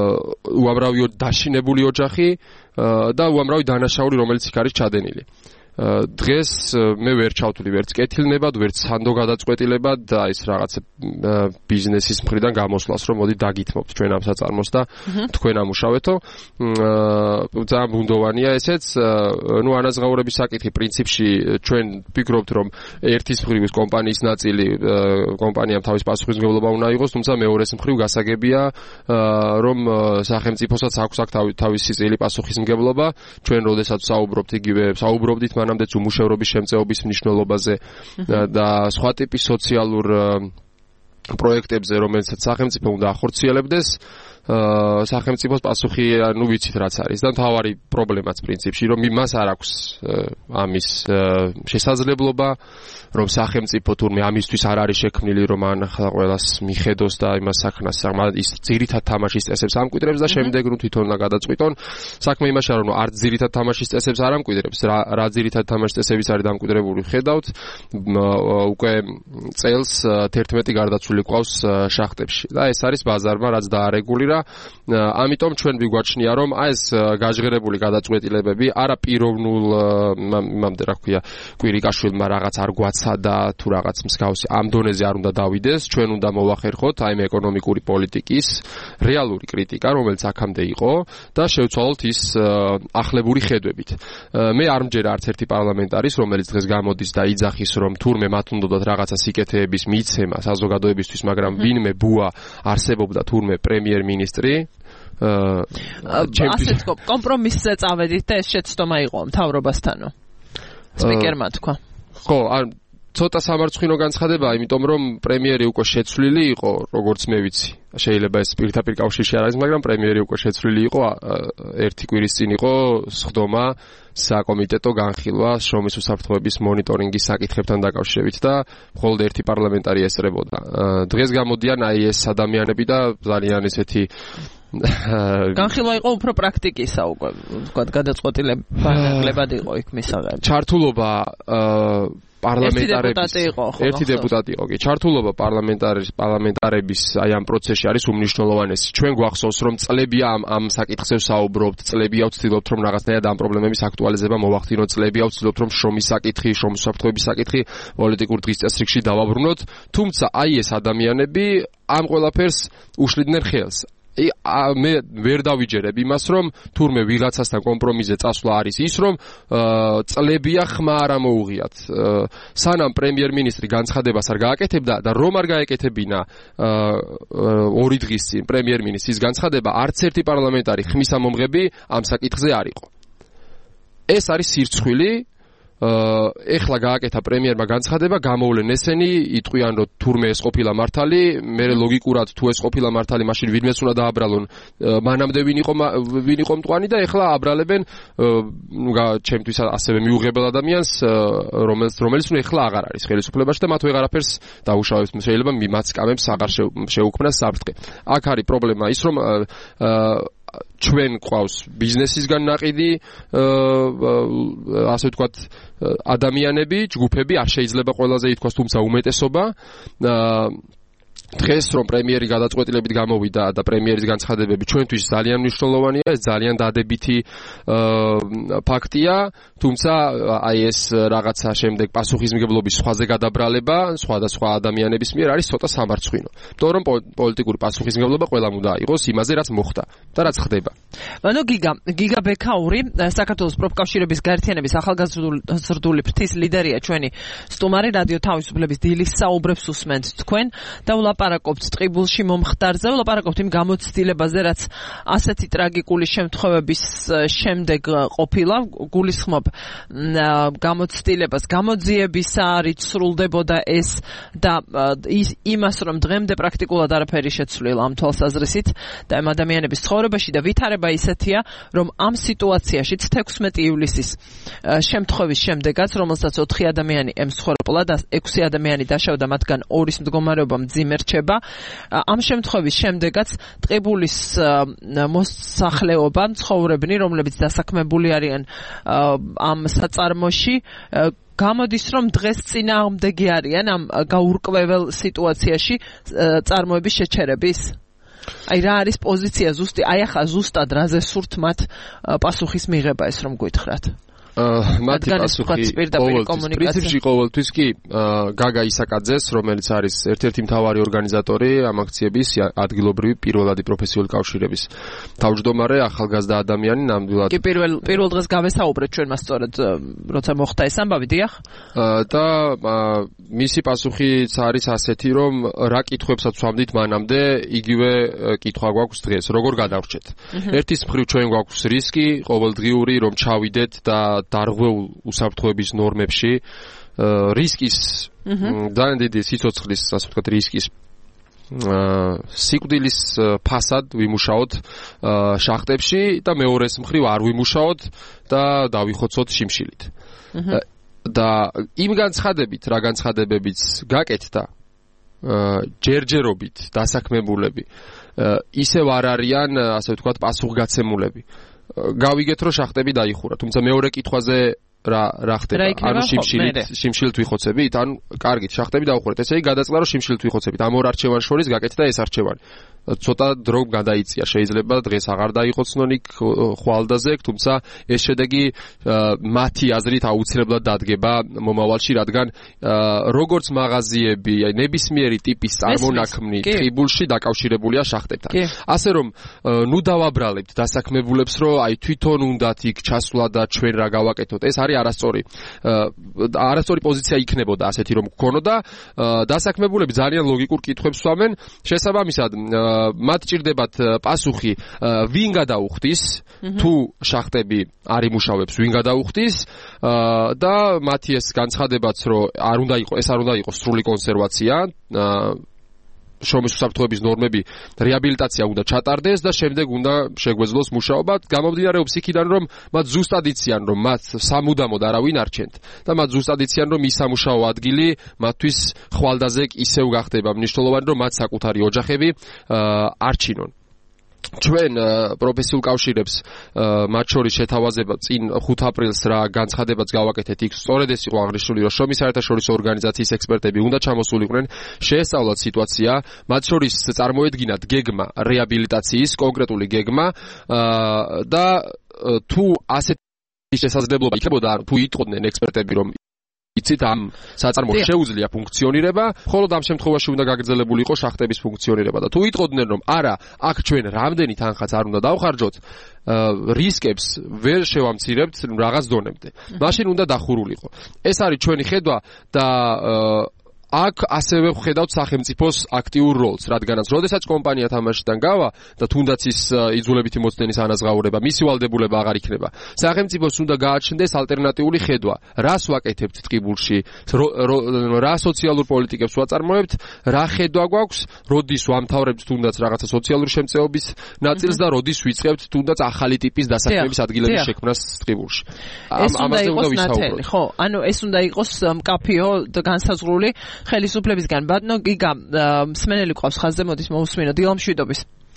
უამრავი დაშინებული ოჯახი და უამრავი დანაშაული, რომელიც იქ არის ჩადენილი. დღეს მე ვერ ჩავთვლი ვერც კეთილნებად, ვერც სანდო გადაწყვეტილებად და ის რაღაც ბიზნესის მხრიდან გამოსვლას, რომ მოდი დაგითმობთ ჩვენ ამ საწარმოს და თქვენ ამუშავეთო. ძალიან ბუნდოვანია ესეც. ნუ ანაზღაურების საკითხი პრინციპში ჩვენ ვფიქრობთ, რომ ერთის მხრივ ის კომპანიის ნაწილი კომპანიამ თავის პასუხისმგებლობა უნდა იყოს, თუმცა მეორეს მხრივ გასაგებია, რომ სახელმწიფოსაც აქვს თავისი წილი პასუხისმგებლობა. ჩვენ როდესაც საუბრობდით მანამდეც უმუშევრობის შემწეობის მნიშვნელობაზე და სხვა ტიპის სოციალურ პროექტებზე, რომელსაც სახელმწიფო უნდა ახორციელებდეს, სახელმწიფოს პასუხი, ნუ ვიცით რაც არის და მთავარი პრობლემაც პრინციპში, რომ მას არ აქვს ამის შესაძლებლობა, რომ სახელმწიფო თურმე ამისთვის არ არის შექმნილი, რომ ახლა ყველას მიხედოს და იმას საქმას ის ძირითად თამაშის წესებს ამკვიდრებს და შემდეგ ნუ თვითონ უნდა გადაწყვიტონ. საქმე იმაშია, რომ არც ძირითად თამაშის წესებს არ ამკვიდრებს, რა ძირითად თამაშის წესებიც არის დამკვიდრებული, ხედავთ, უკვე წელს 11 გარდაცვლილი ყავს შახტებში და ეს არის ბაზარმა, რაც დაარეგულირა. ამიტომ ჩვენ ვიგვაჩნია, რომ ეს გაჟღერებული გადაწყვეტილებები არა პიროვნულ იმამდე რა ქვია, კვირიკაშვილმა რაღაც არ გვაცა და თუ რაღაც მსგავსი ამ დონეზე არ უნდა დავიდეს, ჩვენ უნდა მოვახერხოთ აი მე ეკონომიკური პოლიტიკის რეალური კრიტიკა, რომელიც აქამდე იყო და შევცვალოთ ის ახლებური ხედვებით. მე არ მჯერა არც ერთი პარლამენტარის, რომელიც დღეს გამოდის და იძახის, რომ თურმე მათ უნდათ რაღაცა სიკეთეების მიცემა საზოგადოებისთვის, მაგრამ ვინმე ბუა არსებობდა თურმე პრემიერ-მინისტრი ასე თქო, კომპრომისზე წავედით და ეს შეცდომა იყო მთავრობასთანო. სპიკერმა თქვა. ხო, ცოტა სამარცხვინო განცხადება, იმიტომ რომ პრემიერი უკვე შეცვლილი იყო, როგორც მე ვიცი. შეიძლება ეს პირდაპირ კავშირში არ არის, მაგრამ პრემიერი უკვე შეცვლილი იყო, ერთი კვირის წინ იყო სხდომა საკომიტეტო განხილვა შრომის უსაფრთხოების მონიტორინგის საკითხებთან დაკავშირებით და მხოლოდ ერთი პარლამენტარი ესწრებოდა. დღეს გამოდიან აი ეს ადამიანები და ძალიან ესეთი განხილვა იყო უფრო პრაქტიკისა უკვე, ვთქვათ, გადაწყვეტილებად იყო იქ მისაღები. ჩართულობა ერთი დეპუტატი იყო, კი. ჩართულობა პარლამენტარების აი ამ პროცესში არის უმნიშვნელოვანესი. ჩვენ გვახსოვს, რომ წლებია ამ საკითხზე ვსაუბრობთ, წლებია ვცდილობთ, რომ რაღაცნაირად ამ პრობლემების აქტუალიზება მოვახდინოთ, წლებია ვცდილობთ, რომ შრომის საკითხი, შრომის უსაფრთხოების საკითხი პოლიტიკურ დღის წესრიგში დავაბრუნოთ, თუმცა აი ეს ადამიანები ამ ყველაფერს უშლიდნენ ხელს. მე ვერ დავიჯერებ იმას, რომ თურმე ვიღაცასთან კომპრომისზე წასვლა არის ის, რომ წლებია ხმა არ ამოუღიათ. სანამ პრემიერ-მინისტრი განცხადებას არ გააკეთებდა და რომ არ გაეკეთებინა 2 დღის წინ პრემიერ-მინისტრის განცხადება, არც ერთი პარლამენტარი ხმის ამომღები ამ საკითხზე არ იყო. ეს არის სირცხვილი. ეხლა გააკეთა პრემიერმა განცხადება, გამოვლენ ესენი, იტყვიან, რომ თურმე ეს ყოფილა მართალი, მე ლოგიკურად თუ ეს ყოფილა მართალი, მაშინ ვინმეც უნდა დააბრალონ, მანამდე ვინ იყო მტყვანი და ეხლა აბრალებენ, ჩემთვის ასევე მიუღებელ ადამიანს, რომელიც ეხლა აღარ არის ხელისუფლებაში და მათ ვეღარაფერს დაუშავებს, შეიძლება მიმაც კამებს აღარ შეუქმნას საფრთხე. აქ არის პრობლემა ის, რომ ჩვენ ყავს ბიზნესისგან ნაყიდი, ასე ვთქვათ, ადამიანები, ჯგუფები, არ შეიძლება ყველაზე ითქვას, თუმცა უმეტესობა. დღეს რომ პრემიერი გადაწყვეტილებით გამოვიდა და პრემიერის განცხადებები ჩვენთვის ძალიან მნიშვნელოვანია, ეს ძალიან დადებითი ფაქტია, თუმცა აი ეს რაღაცა შემდეგ პასუხისმგებლობის სხვაზე გადაბრალება სხვადასხვა ადამიანების მიერ არის ცოტა სამარცხვინო. იმიტომ რომ პოლიტიკური პასუხისმგებლობა ყველამ უნდა იყოს იმაზე, რაც მოხდა და რაც ხდება. ანუ გიგა ბექაური, საქართველოს პროფკავშირების გაერთიანების ახალგაზრდული ფრთის ლიდერია ჩვენი სტუმარი, რადიო თავისუფლების დილის საუბრებს უსმენთ თქვენ და ვლაპარაკობთ ტყიბულში მომხდარზე, ვლაპარაკობთ იმ გამოცდილებაზე, რაც ასეთი ტრაგიკული შემთხვევების შემდეგ ყოფილა, გულისხმობ გამოცდილებას, გამოძიებისა რით სრულდებოდა ეს და იმას, რომ დღემდე პრაქტიკულად არაფერი შეცვლილა ამ თვალსაზრისით და ამ ადამიანების ცხოვრებაში და ვითარება ისეთია, რომ ამ სიტუაციაში 16 ივლისის შემთხვევის შემდეგაც, რომელსაც 4 ადამიანი ემსხვერპლა და 6 ადამიანი დაშავდა, მათგან 2-ის მდგომარეობა მძიმე რჩება. ამ შემთხვევის შემდეგაც ტყიბულის მოსახლეობა, მცხოვრებნი, რომლებიც დასაქმებული არიან ამ საწარმოში, გამოდის, რომ დღეს წინააღმდეგი არიან ამ გაურკვეველ სიტუაციაში წარმოების შეჩერების. აი რა არის პოზიცია ზუსტი, აი ახლა ზუსტად რაზე სურთ მათ პასუხის მიღება, ეს რომ გითხრათ. მათი პასუხი პრინციპში ყოველთვის კი გაგა ისაკაძეს, რომელიც არის ერთ-ერთი მთავარი ორგანიზატორი ამ აქციების ადგილობრივი პირველადი პროფესიული კავშირების თავმჯდომარე ახალგაზრდა ადამიანი ნამდვილად კი პირველ დღეს გავესაუბრეთ ჩვენ მას სწორედ როცა მოხდა ეს ამბავი დიახ და მისი პასუხიც არის ასეთი რომ რა კითხვებსაც ვამდით მანამდე იგივე კითხვა გვაქვს დღეს როგორ გადავრჩეთ ერთის მხრივ ჩვენ გვაქვს რისკი ყოველდღიური რომ ჩავიდეთ და დარღვეულ უსაფრთხოების ნორმებში რისკის ძალიან დიდი სიცოცხლის ასე ვთქვათ რისკის სიკვდილის ფასად ვიმუშაოთ შახტებში და მეორეს მხრივ არ ვიმუშაოთ და დავიხოცოთ შიმშილით და იმ განცხადებით რა განცხადებებიც გაკეთდა ჯერჯერობით დასაქმებულები ისევ არ არიან ასე ვთქვათ პასუხგაცემულები გავიგეთ რომ შახტები დაიხურა თუმცა მეორე კითხვაზე რა ხდება ანუ შიმშილით ვიხოცებით ანუ კარგით შახტები დაუხურეთ ესე იგი გადაწყდა რომ შიმშილით ვიხოცებით ამ ორ არჩევანს შორის გაკეთდა ეს არჩევანი ცოტა დრო გადაიწია შეიძლება დღეს აღარ დაიხოცნონ იქ ხვალდაზე თუმცა ეს შედეგი მათი აზრით აუცილებლად დადგება მომავალში რადგან როგორც მაღაზიები აი ნებისმიერი ტიპის წარმონაქმნი ტყიბულში დაკავშირებულია შახტებთან ასე რომ ნუ დავაბრალებთ დასაქმებულებს რომ აი თვითონ უნდათ იქ ჩასვლა და ჩვენ რა გავაკეთოთ ეს არის არასწორი პოზიცია იქნებოდა ასეთი რომ გქონოდა დასაქმებულები ძალიან ლოგიკურ კითხვებს სვამენ შესაბამისად მათ ჭირდებათ პასუხი ვინ გადაუხდის თუ შახტები არ იმუშავებს ვინ გადაუხდის და მათი ეს განცხადებაც რომ არ უნდა იყოს სრული კონსერვაცია შრომის უსაფრთხოების ნორმები რეაბილიტაცია უნდა ჩატარდეს და შემდეგ უნდა შეგვეძლოს მუშაობა გამომდინარეობს იქიდან რომ მათ ზუსტად იციან რომ მათ სამუდამოდ არავინ არჩენთ და მათ ზუსტად იციან რომ ის სამუშაო ადგილი მათთვის ხვალდაზე ისევ გახდება მნიშვნელოვანი რომ მათ საკუთარი ოჯახები არჩინონ ჩვენ პროფესიულ კავშირებს მათ შორის შეთავაზება წინ 5 აპრილს რა განცხადებაც გავაკეთეთ იქ სწორედ ეს იყო აღნიშნული რომ შრომის საერთაშორისო ორგანიზაციის ექსპერტები უნდა ჩამოსულიყვნენ შეესწავლათ სიტუაცია მათ შორის წარმოედგინათ გეგმა რეაბილიტაციის კონკრეტული გეგმა და თუ ასეთი შესაძლებლობა იქნებოდა თუ იტყოდნენ ექსპერტები რომ იცით ამ საწარმოს შეუძლია ფუნქციონირება, ხოლო ამ შემთხვევაში უნდა გაგრძელებული იყოს შახტების ფუნქციონირება და თუ იტყოდნენ რომ არა, აქ ჩვენ რამდენი თანხაც არ უნდა დავხარჯოთ, რისკებს ვერ შევამცირებთ რაღაც დონემდე. მაშინ უნდა დახურულიყო. ეს არის ჩვენი ხედვა და აქ ასევე ვხედავთ სახელმწიფოს აქტიურ როლს, რადგანაც როდესაც კომპანია თამაშიდან გავა და თუნდაც ის იძულებითი მოცდენის ანაზღაურება, მისი ვალდებულება აღარ იქნება. სახელმწიფოს უნდა გააჩნდეს ალტერნატიული ხედვა. რას ვაკეთებთ ტყიბულში? რა სოციალურ პოლიტიკებს ვაწარმოებთ? რა ხედვა გვაქვს? როდის ვამთავრებთ თუნდაც რაღაცა სოციალური შემწეობის ნაწილს და როდის ვიწყებთ თუნდაც ახალი ტიპის დასაქმების ადგილების შექმნას ტყიბულში? ამაზე უნდა ვისაუბროთ. ხო, ანუ ეს უნდა იყოს მკაფიო და განსაზღვრული ხელისუფლებისგან ბატონო გიგა მსმენელი ყავს ხაზზე მოდის მოусმინო დილამშვიდობის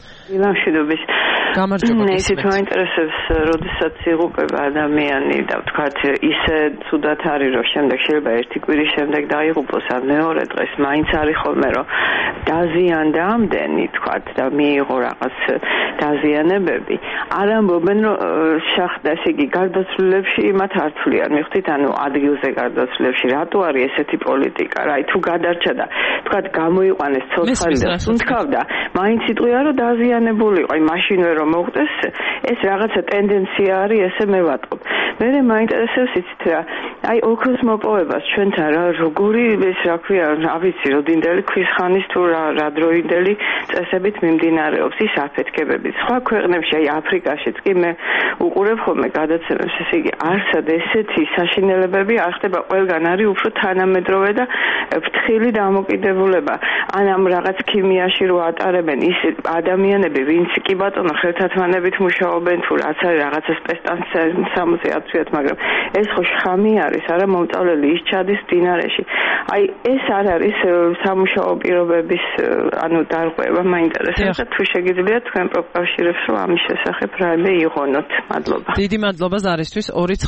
გამარჯობა ისე მაინტერესებს როდესაც იღუპება ადამიანი და ვთქვათ ისე ცუდად არის რომ შემდეგ შეიძლება ერთი კვირის შემდეგ დაიღუპოს ან მეორე დღეს მაინც არის ხოლმე რომ დაზიანდა ამდენი ვთქვათ და მიიღო რაღაც დაზიანებები არ ამბობენ რომ შახტა ესე იგი გარდაცვლილებში მათ არ თვლიან მიხვდით ანუ ადგილზე გარდაცვლილებში რატო არის ესეთი პოლიტიკა რა თუ გადარჩა და ვთქვათ გამოიყვანეს ცოცხალი და თუნთქავდა მაინც იტყვია რომ დაზიანებულიყო აი მაშინვე რომ მოხდეს ეს რაღაცა ტენდენცია არის ესე მე ვატყობ მე მაინტერესებს იცით რა აი ოქროს მოპოვებას ჩვენთან რა როგორი ეს რა ქვია რა ვიცი როდინდელი ქვის ხანის თუ რა დროინდელი წესებით მიმდინარეობს ის აფეთქებები სხვა ქვეყნებში აი აფრიკაშიც კი მე უყურებ ხოლმე გადაცემებს ესე იგი არსად ესეთი საშინელებები არ ხდება ყველგან არის უფრო თანამედროვე და ფრთხილი დამოკიდებულება ან ამ რაღაც ქიმიაში რო ატარებენ ის ადამიანები ვინც კი ბატონო ხელთათმანებით მუშაობენ თუ რაც არის რაღაცა სპეცსამუზეაციად მაგრამ ეს ხო შხამი არის არა მომწავლელი ის ჩადის დინარეში აი ეს არ არის სამუშაო პირობების ანუ დარღვევა მაინტერესებს და თუ შეგიძლიათ თქვენ პროფკავშირებს რომ ამის შესახებ რაიმე იღონოთ მადლობა დიდი მადლობა ზარისთვის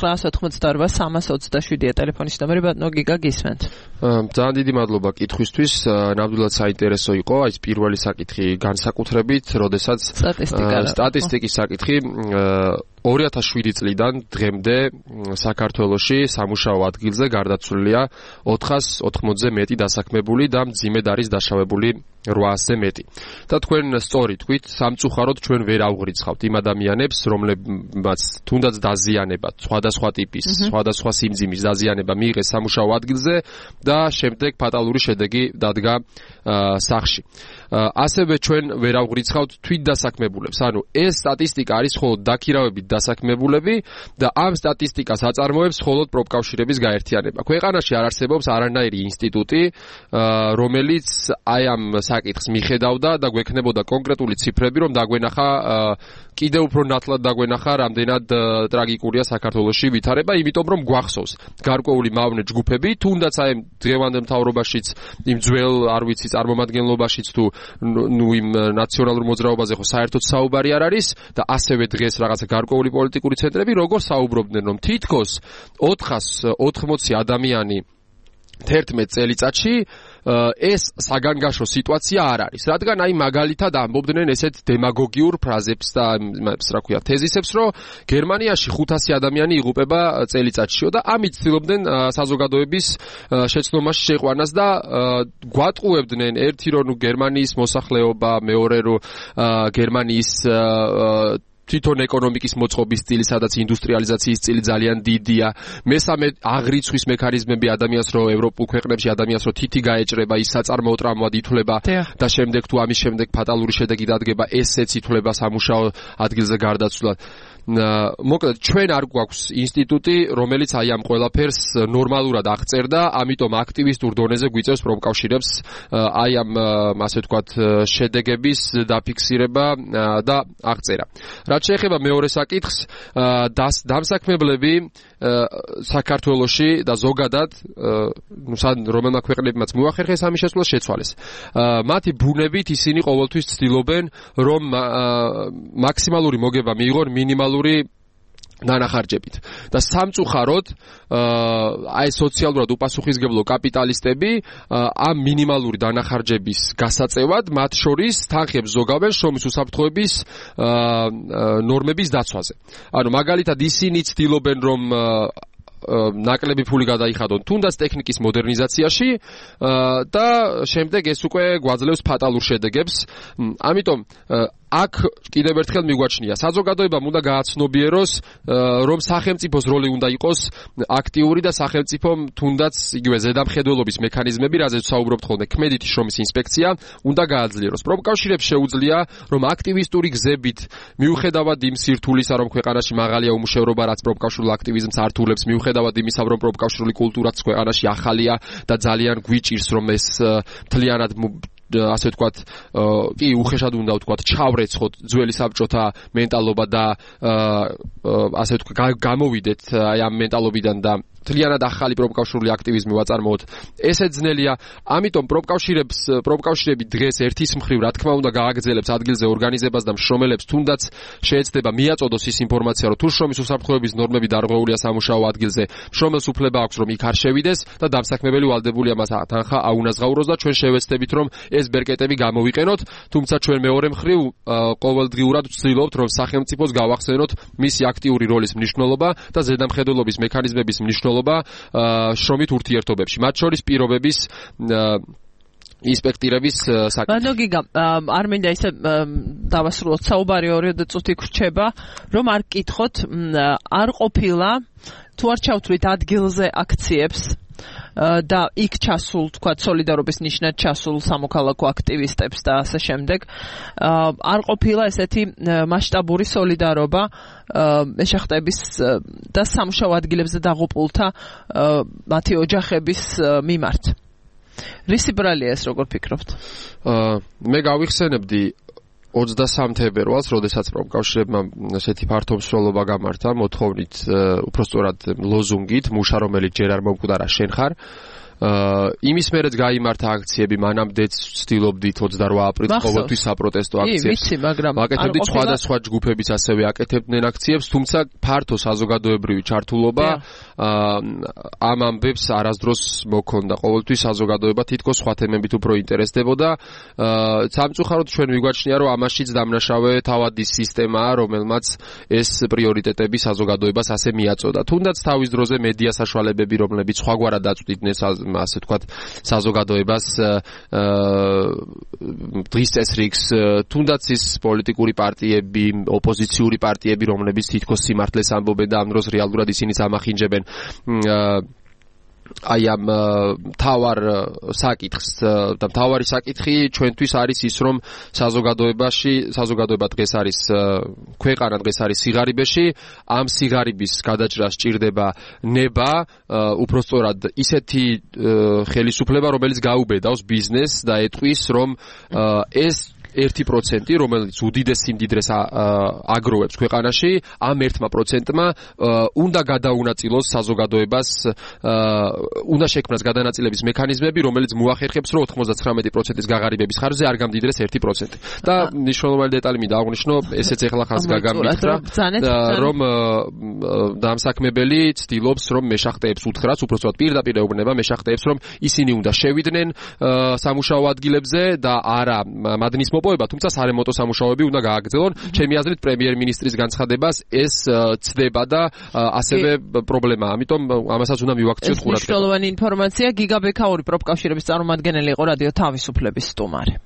2998327-ია ტელეფონის ნომერი ბატონო გიგა გისმენთ ძალიან დიდი მადლობა კითხვისთვის ნამდვილად საინტერესო იყო აი პირველი საკითხი განსაკუთრებით როდესაც სტატისტიკის საკითხი 2007 წლიდან დღემდე საქართველოში სამუშაო ადგილზე გარდაცვლილია 480-ზე მეტი დასაქმებული და მძიმედ არის დაშავებული 800-ზე მეტი. და თქვენ სწორი თქვით, სამწუხაროდ ჩვენ ვერ ავღრიცხავთ იმ ადამიანებს, რომლებმაც თუნდაც დაზიანება, სხვადასხვა ტიპის, სხვადასხვა სიმძიმის დაზიანება მიიღეს სამუშაო ადგილზე და შემდეგ ფატალური შედეგი დადგა სახლში. ასევე ჩვენ ვერ ავღრიცხავთ თვითდასაქმებულებს. ანუ ეს სტატისტიკა არის მხოლოდ დაქირავებით დასაქმებულები და ამ სტატისტიკას აწარმოებს მხოლოდ პროფკავშირების გაერთიანება. ქვეყანაში არ არსებობს არანაირი ინსტიტუტი, რომელიც აი ამ საკითხს მიხედავდა და გვექნებოდა კონკრეტული ციფრები, რომ დაგვენახა კიდევ უფრო ნათლად დაგვენახა, რამდენად ტრაგიკულია საქართველოში ვითარება, იმიტომ რომ გვახსოვს გარკვეული მავნე ჯგუფები, თუნდაც აი დღევანდელ მთავრობაშიც, იმ ძველ არ ვიცი წარმომადგენლობაშიც თუ იმ ნაციონალურ მოძრაობაზე ხო საერთოდ საუბარი არ არის და ასევე დღეს რაღაცა გარკვეული პოლიტიკური ცენტრები როგორ საუბრობდნენ, რომ თითქოს 480 ადამიანი 11 წელიწადში ეს საგანგაშო სიტუაცია არ არის. რადგან აი მაგალითად ამბობდნენ ესეთ დემაგოგიურ ფრაზებს და რა ქვია თეზისებს, რომ გერმანიაში 500 ადამიანი იღუპება წელიწადშიო და ამით ცდილობდნენ საზოგადოების შეცდომაში შეყვანას და გვატყუებდნენ ერთი რომ გერმანიის მოსახლეობა, მეორე რომ გერმანიის თვითონ ეკონომიკის მოწყობის სტილი, სადაც ინდუსტრიალიზაციის სტილი ძალიან დიდია. მესამე აღრიცხვის მექანიზმები ადამიანს, რომ ევროპულ ქვეყნებში ადამიანს რომ თითი გაეჭრება, ის საწარმოო ტრამვად ითვლება და შემდეგ თუ ამის შემდეგ ფატალური შედეგი დადგება, ესეც ითვლება სამუშაო ადგილზე გარდაცვლა. მოკლედ ჩვენ არ გვაქვს ინსტიტუტი, რომელიც აი ამ ყველაფერს ნორმალურად აღწერდა, ამიტომ აქტივისტურ დონეზე გვიწევს პროფკავშირებს აი ამ ასე ვთქვათ შედეგების დაფიქსირება და აღწერა. რაც შეეხება მეორე საკითხს, დამსაქმებლები საქართველოში და ზოგადად რომელმა ქვეყნებმაც მოახერხეს ამის შესწვლა შეცვალეს. მათი ბუნებით ისინი ყოველთვის ცდილობენ, რომ მაქსიმალური მოგება მიიღონ მინიმალური დანახარჯებით. და სამწუხაროდ აი სოციალურად უპასუხისმგებლო კაპიტალისტები ამ მინიმალური დანახარჯების გასაწევად მათ შორის თანხებს ზოგავენ შრომის უსაფრთხოების ნორმების დაცვაზე. ანუ მაგალითად ისინი ცდილობენ რომ ნაკლები ფული გადაიხადონ თუნდაც ტექნიკის მოდერნიზაციაში და შემდეგ ეს უკვე გვაძლევს ფატალურ შედეგებს. ამიტომ აქ კიდევ ერთხელ მიგვაჩნია საზოგადოებამ უნდა გააცნობიეროს რომ სახელმწიფოს როლი უნდა იყოს აქტიური და სახელმწიფომ თუნდაც იგივე ზედამხედველობის მექანიზმები, რაზეც საუბრობთ ხოლმე, ქმედითი შრომის ინსპექცია უნდა გააძლიეროს. პროფკავშირებს შეუძლია რომ აქტივისტური გზებით მიუხედავად იმ სირთულისა რომ ქვეყანაში მაღალია უმუშევრობა, რაც პროფკავშირულ აქტივიზმს ართულებს, მიუხედავად იმისა რომ პროფკავშირული კულტურაც ქვეყანაში ახალია და ძალიან გვიჭირს რომ ეს მთლიანად ასე ვთქვათ, კი უხეშად უნდა ვთქვათ, ჩავრეცხოთ ძველი საბჭოთა მენტალობა და ასე ვთქვათ, გამოვიდეთ აი ამ მენტალობიდან და მთლიანად ახალი პროფკავშირული აქტივიზმი ვაწარმოოთ. ესე ძნელია, ამიტომ პროფკავშირები დღეს ერთის მხრივ რა თქმა უნდა გააგრძელებს ადგილზე ორგანიზებას და მშრომელებს თუნდაც შეეცდება მიაწოდოს ის ინფორმაცია, რომ თუ შრომის უსაფრთხოების ნორმები დარღვეულია სამუშაო ადგილზე, მშრომელს უფლება აქვს რომ იქ არ შევიდეს და დამსაქმებელი ვალდებულია მას თანხა აუნაზღაუროს და ჩვენ შევეცდებით რომ ეს ბერკეტები გამოვიყენოთ, თუმცა ჩვენ მეორე მხრივ ყოველდღიურად ვცდილობთ რომ სახელმწიფოს გავახსენოთ მისი აქტიური როლის მნიშვნელობა და ზედამხედველობის მექანიზმების მნიშვნელობა შრომით ურთიერთობებში, მათ შორის პირობების ინსპექტირების საკითხი. ბანო გიგა, არ მინდა ისე დავასრულოთ საუბარი 2 წუთი გრჩება, რომ არ გკითხოთ, არ ყოფილა თუ არ ჩავთვლით ადგილზე აქციებს და იქ ჩასულ, თქვათ, სოლიდარობის ნიშნად ჩასულ სამოქალაქო აქტივისტებს და ასე შემდეგ. არ ყოფილა ესეთი მასშტაბური სოლიდარობა მეშახტების და სამუშაო ადგილებზე დაღუპულთა მათი ოჯახების მიმართ. რისი ბრალია ეს, როგორ ფიქრობთ? მე გავიხსენებდი 23 თებერვალს, როდესაც პროფკავშირებმა ესეთი ფართო მსვლელობა გამართა, მოთხოვნით, უფრო სწორად ლოზუნგით, მუშა რომელიც ჯერ არ მომკვდარა შენ ხარ. იმის მერეც გაიმართა აქციები, მანამდეც ვცდილობდით 28 აპრილს ყოველთვის საპროტესტო აქციებს. ვიცი, მაგრამ აკეთებდით სხვადასხვა ჯგუფებიც ასევე აკეთებდნენ აქციებს, თუმცა ფართო საზოგადოებრივი ჩართულობა ამ ამბებს არასდროს მოქონდა. ყოველთვის საზოგადოება თითქოს სხვა თემებით უფრო ინტერესდებოდა. სამწუხაროდ ჩვენ მიგვაჩნია, რომ ამაშიც დამნაშავე თავად ის სისტემაა, რომელმაც ეს პრიორიტეტები საზოგადოებას ასე მიაწოდა. თუნდაც თავის დროზე მედია საშუალებები, რომლებიც სხვაგვარად აწვდიდნენ ასე ვთქვათ საზოგადოებას დღის წესრიგს, თუნდაც ის პოლიტიკური პარტიები, ოპოზიციური პარტიები, რომლებიც თითქოს სიმართლეს ამბობენ და ამ დროს რეალურად ისინიც ამახინჯებენ აი ამ თავარ საკითხს და თავარი საკითხი ჩვენთვის არის ის, რომ საზოგადოება დღეს არის ქვეყანა დღეს არის სიღარიბეში, ამ სიღარიბის გადაჭრას სჭირდება ნება, უпростоრად ისეთი ხელისუფლება, რომელიც გაუბედავს ბიზნესს და ეტყვის, რომ ეს 1%, რომელიც უდიდეს სიმდიდრეს აგროვებს ქვეყანაში, ამ 1%-მა უნდა გადაუნაწილოს საზოგადოებას, უნდა შექმნას გადანაწილების მექანიზმები, რომელიც მოახერხებს, რომ 99%-ის გაღარიბების ხარჯზე არ გამდიდრეს 1%. და მნიშვნელოვანი დეტალი მინდა აღვნიშნო, ესეც ეხლა ხაზ გაგამიქრა, რომ დამსაქმებელი ცდილობს, რომ მეშახტეებს უთხრას, უბრალოდ პირდაპირ ეუბნება მეშახტეებს, რომ ისინი უნდა შევიდნენ სამუშაო ადგილებზე და არა მადნის თუმცა სარემონტო სამუშაოები უნდა გააგრძელონ. ჩემი აზრით პრემიერ-მინისტრის განცხადებას ეს ცდება და ასევე პრობლემაა. ამიტომ ამასაც უნდა მივაქციოთ ყურადღება. მნიშვნელოვანი ინფორმაცია. გიგა ბექაური პროფკავშირების წარმომადგენელი იყო რადიო თავისუფლების სტუმარი.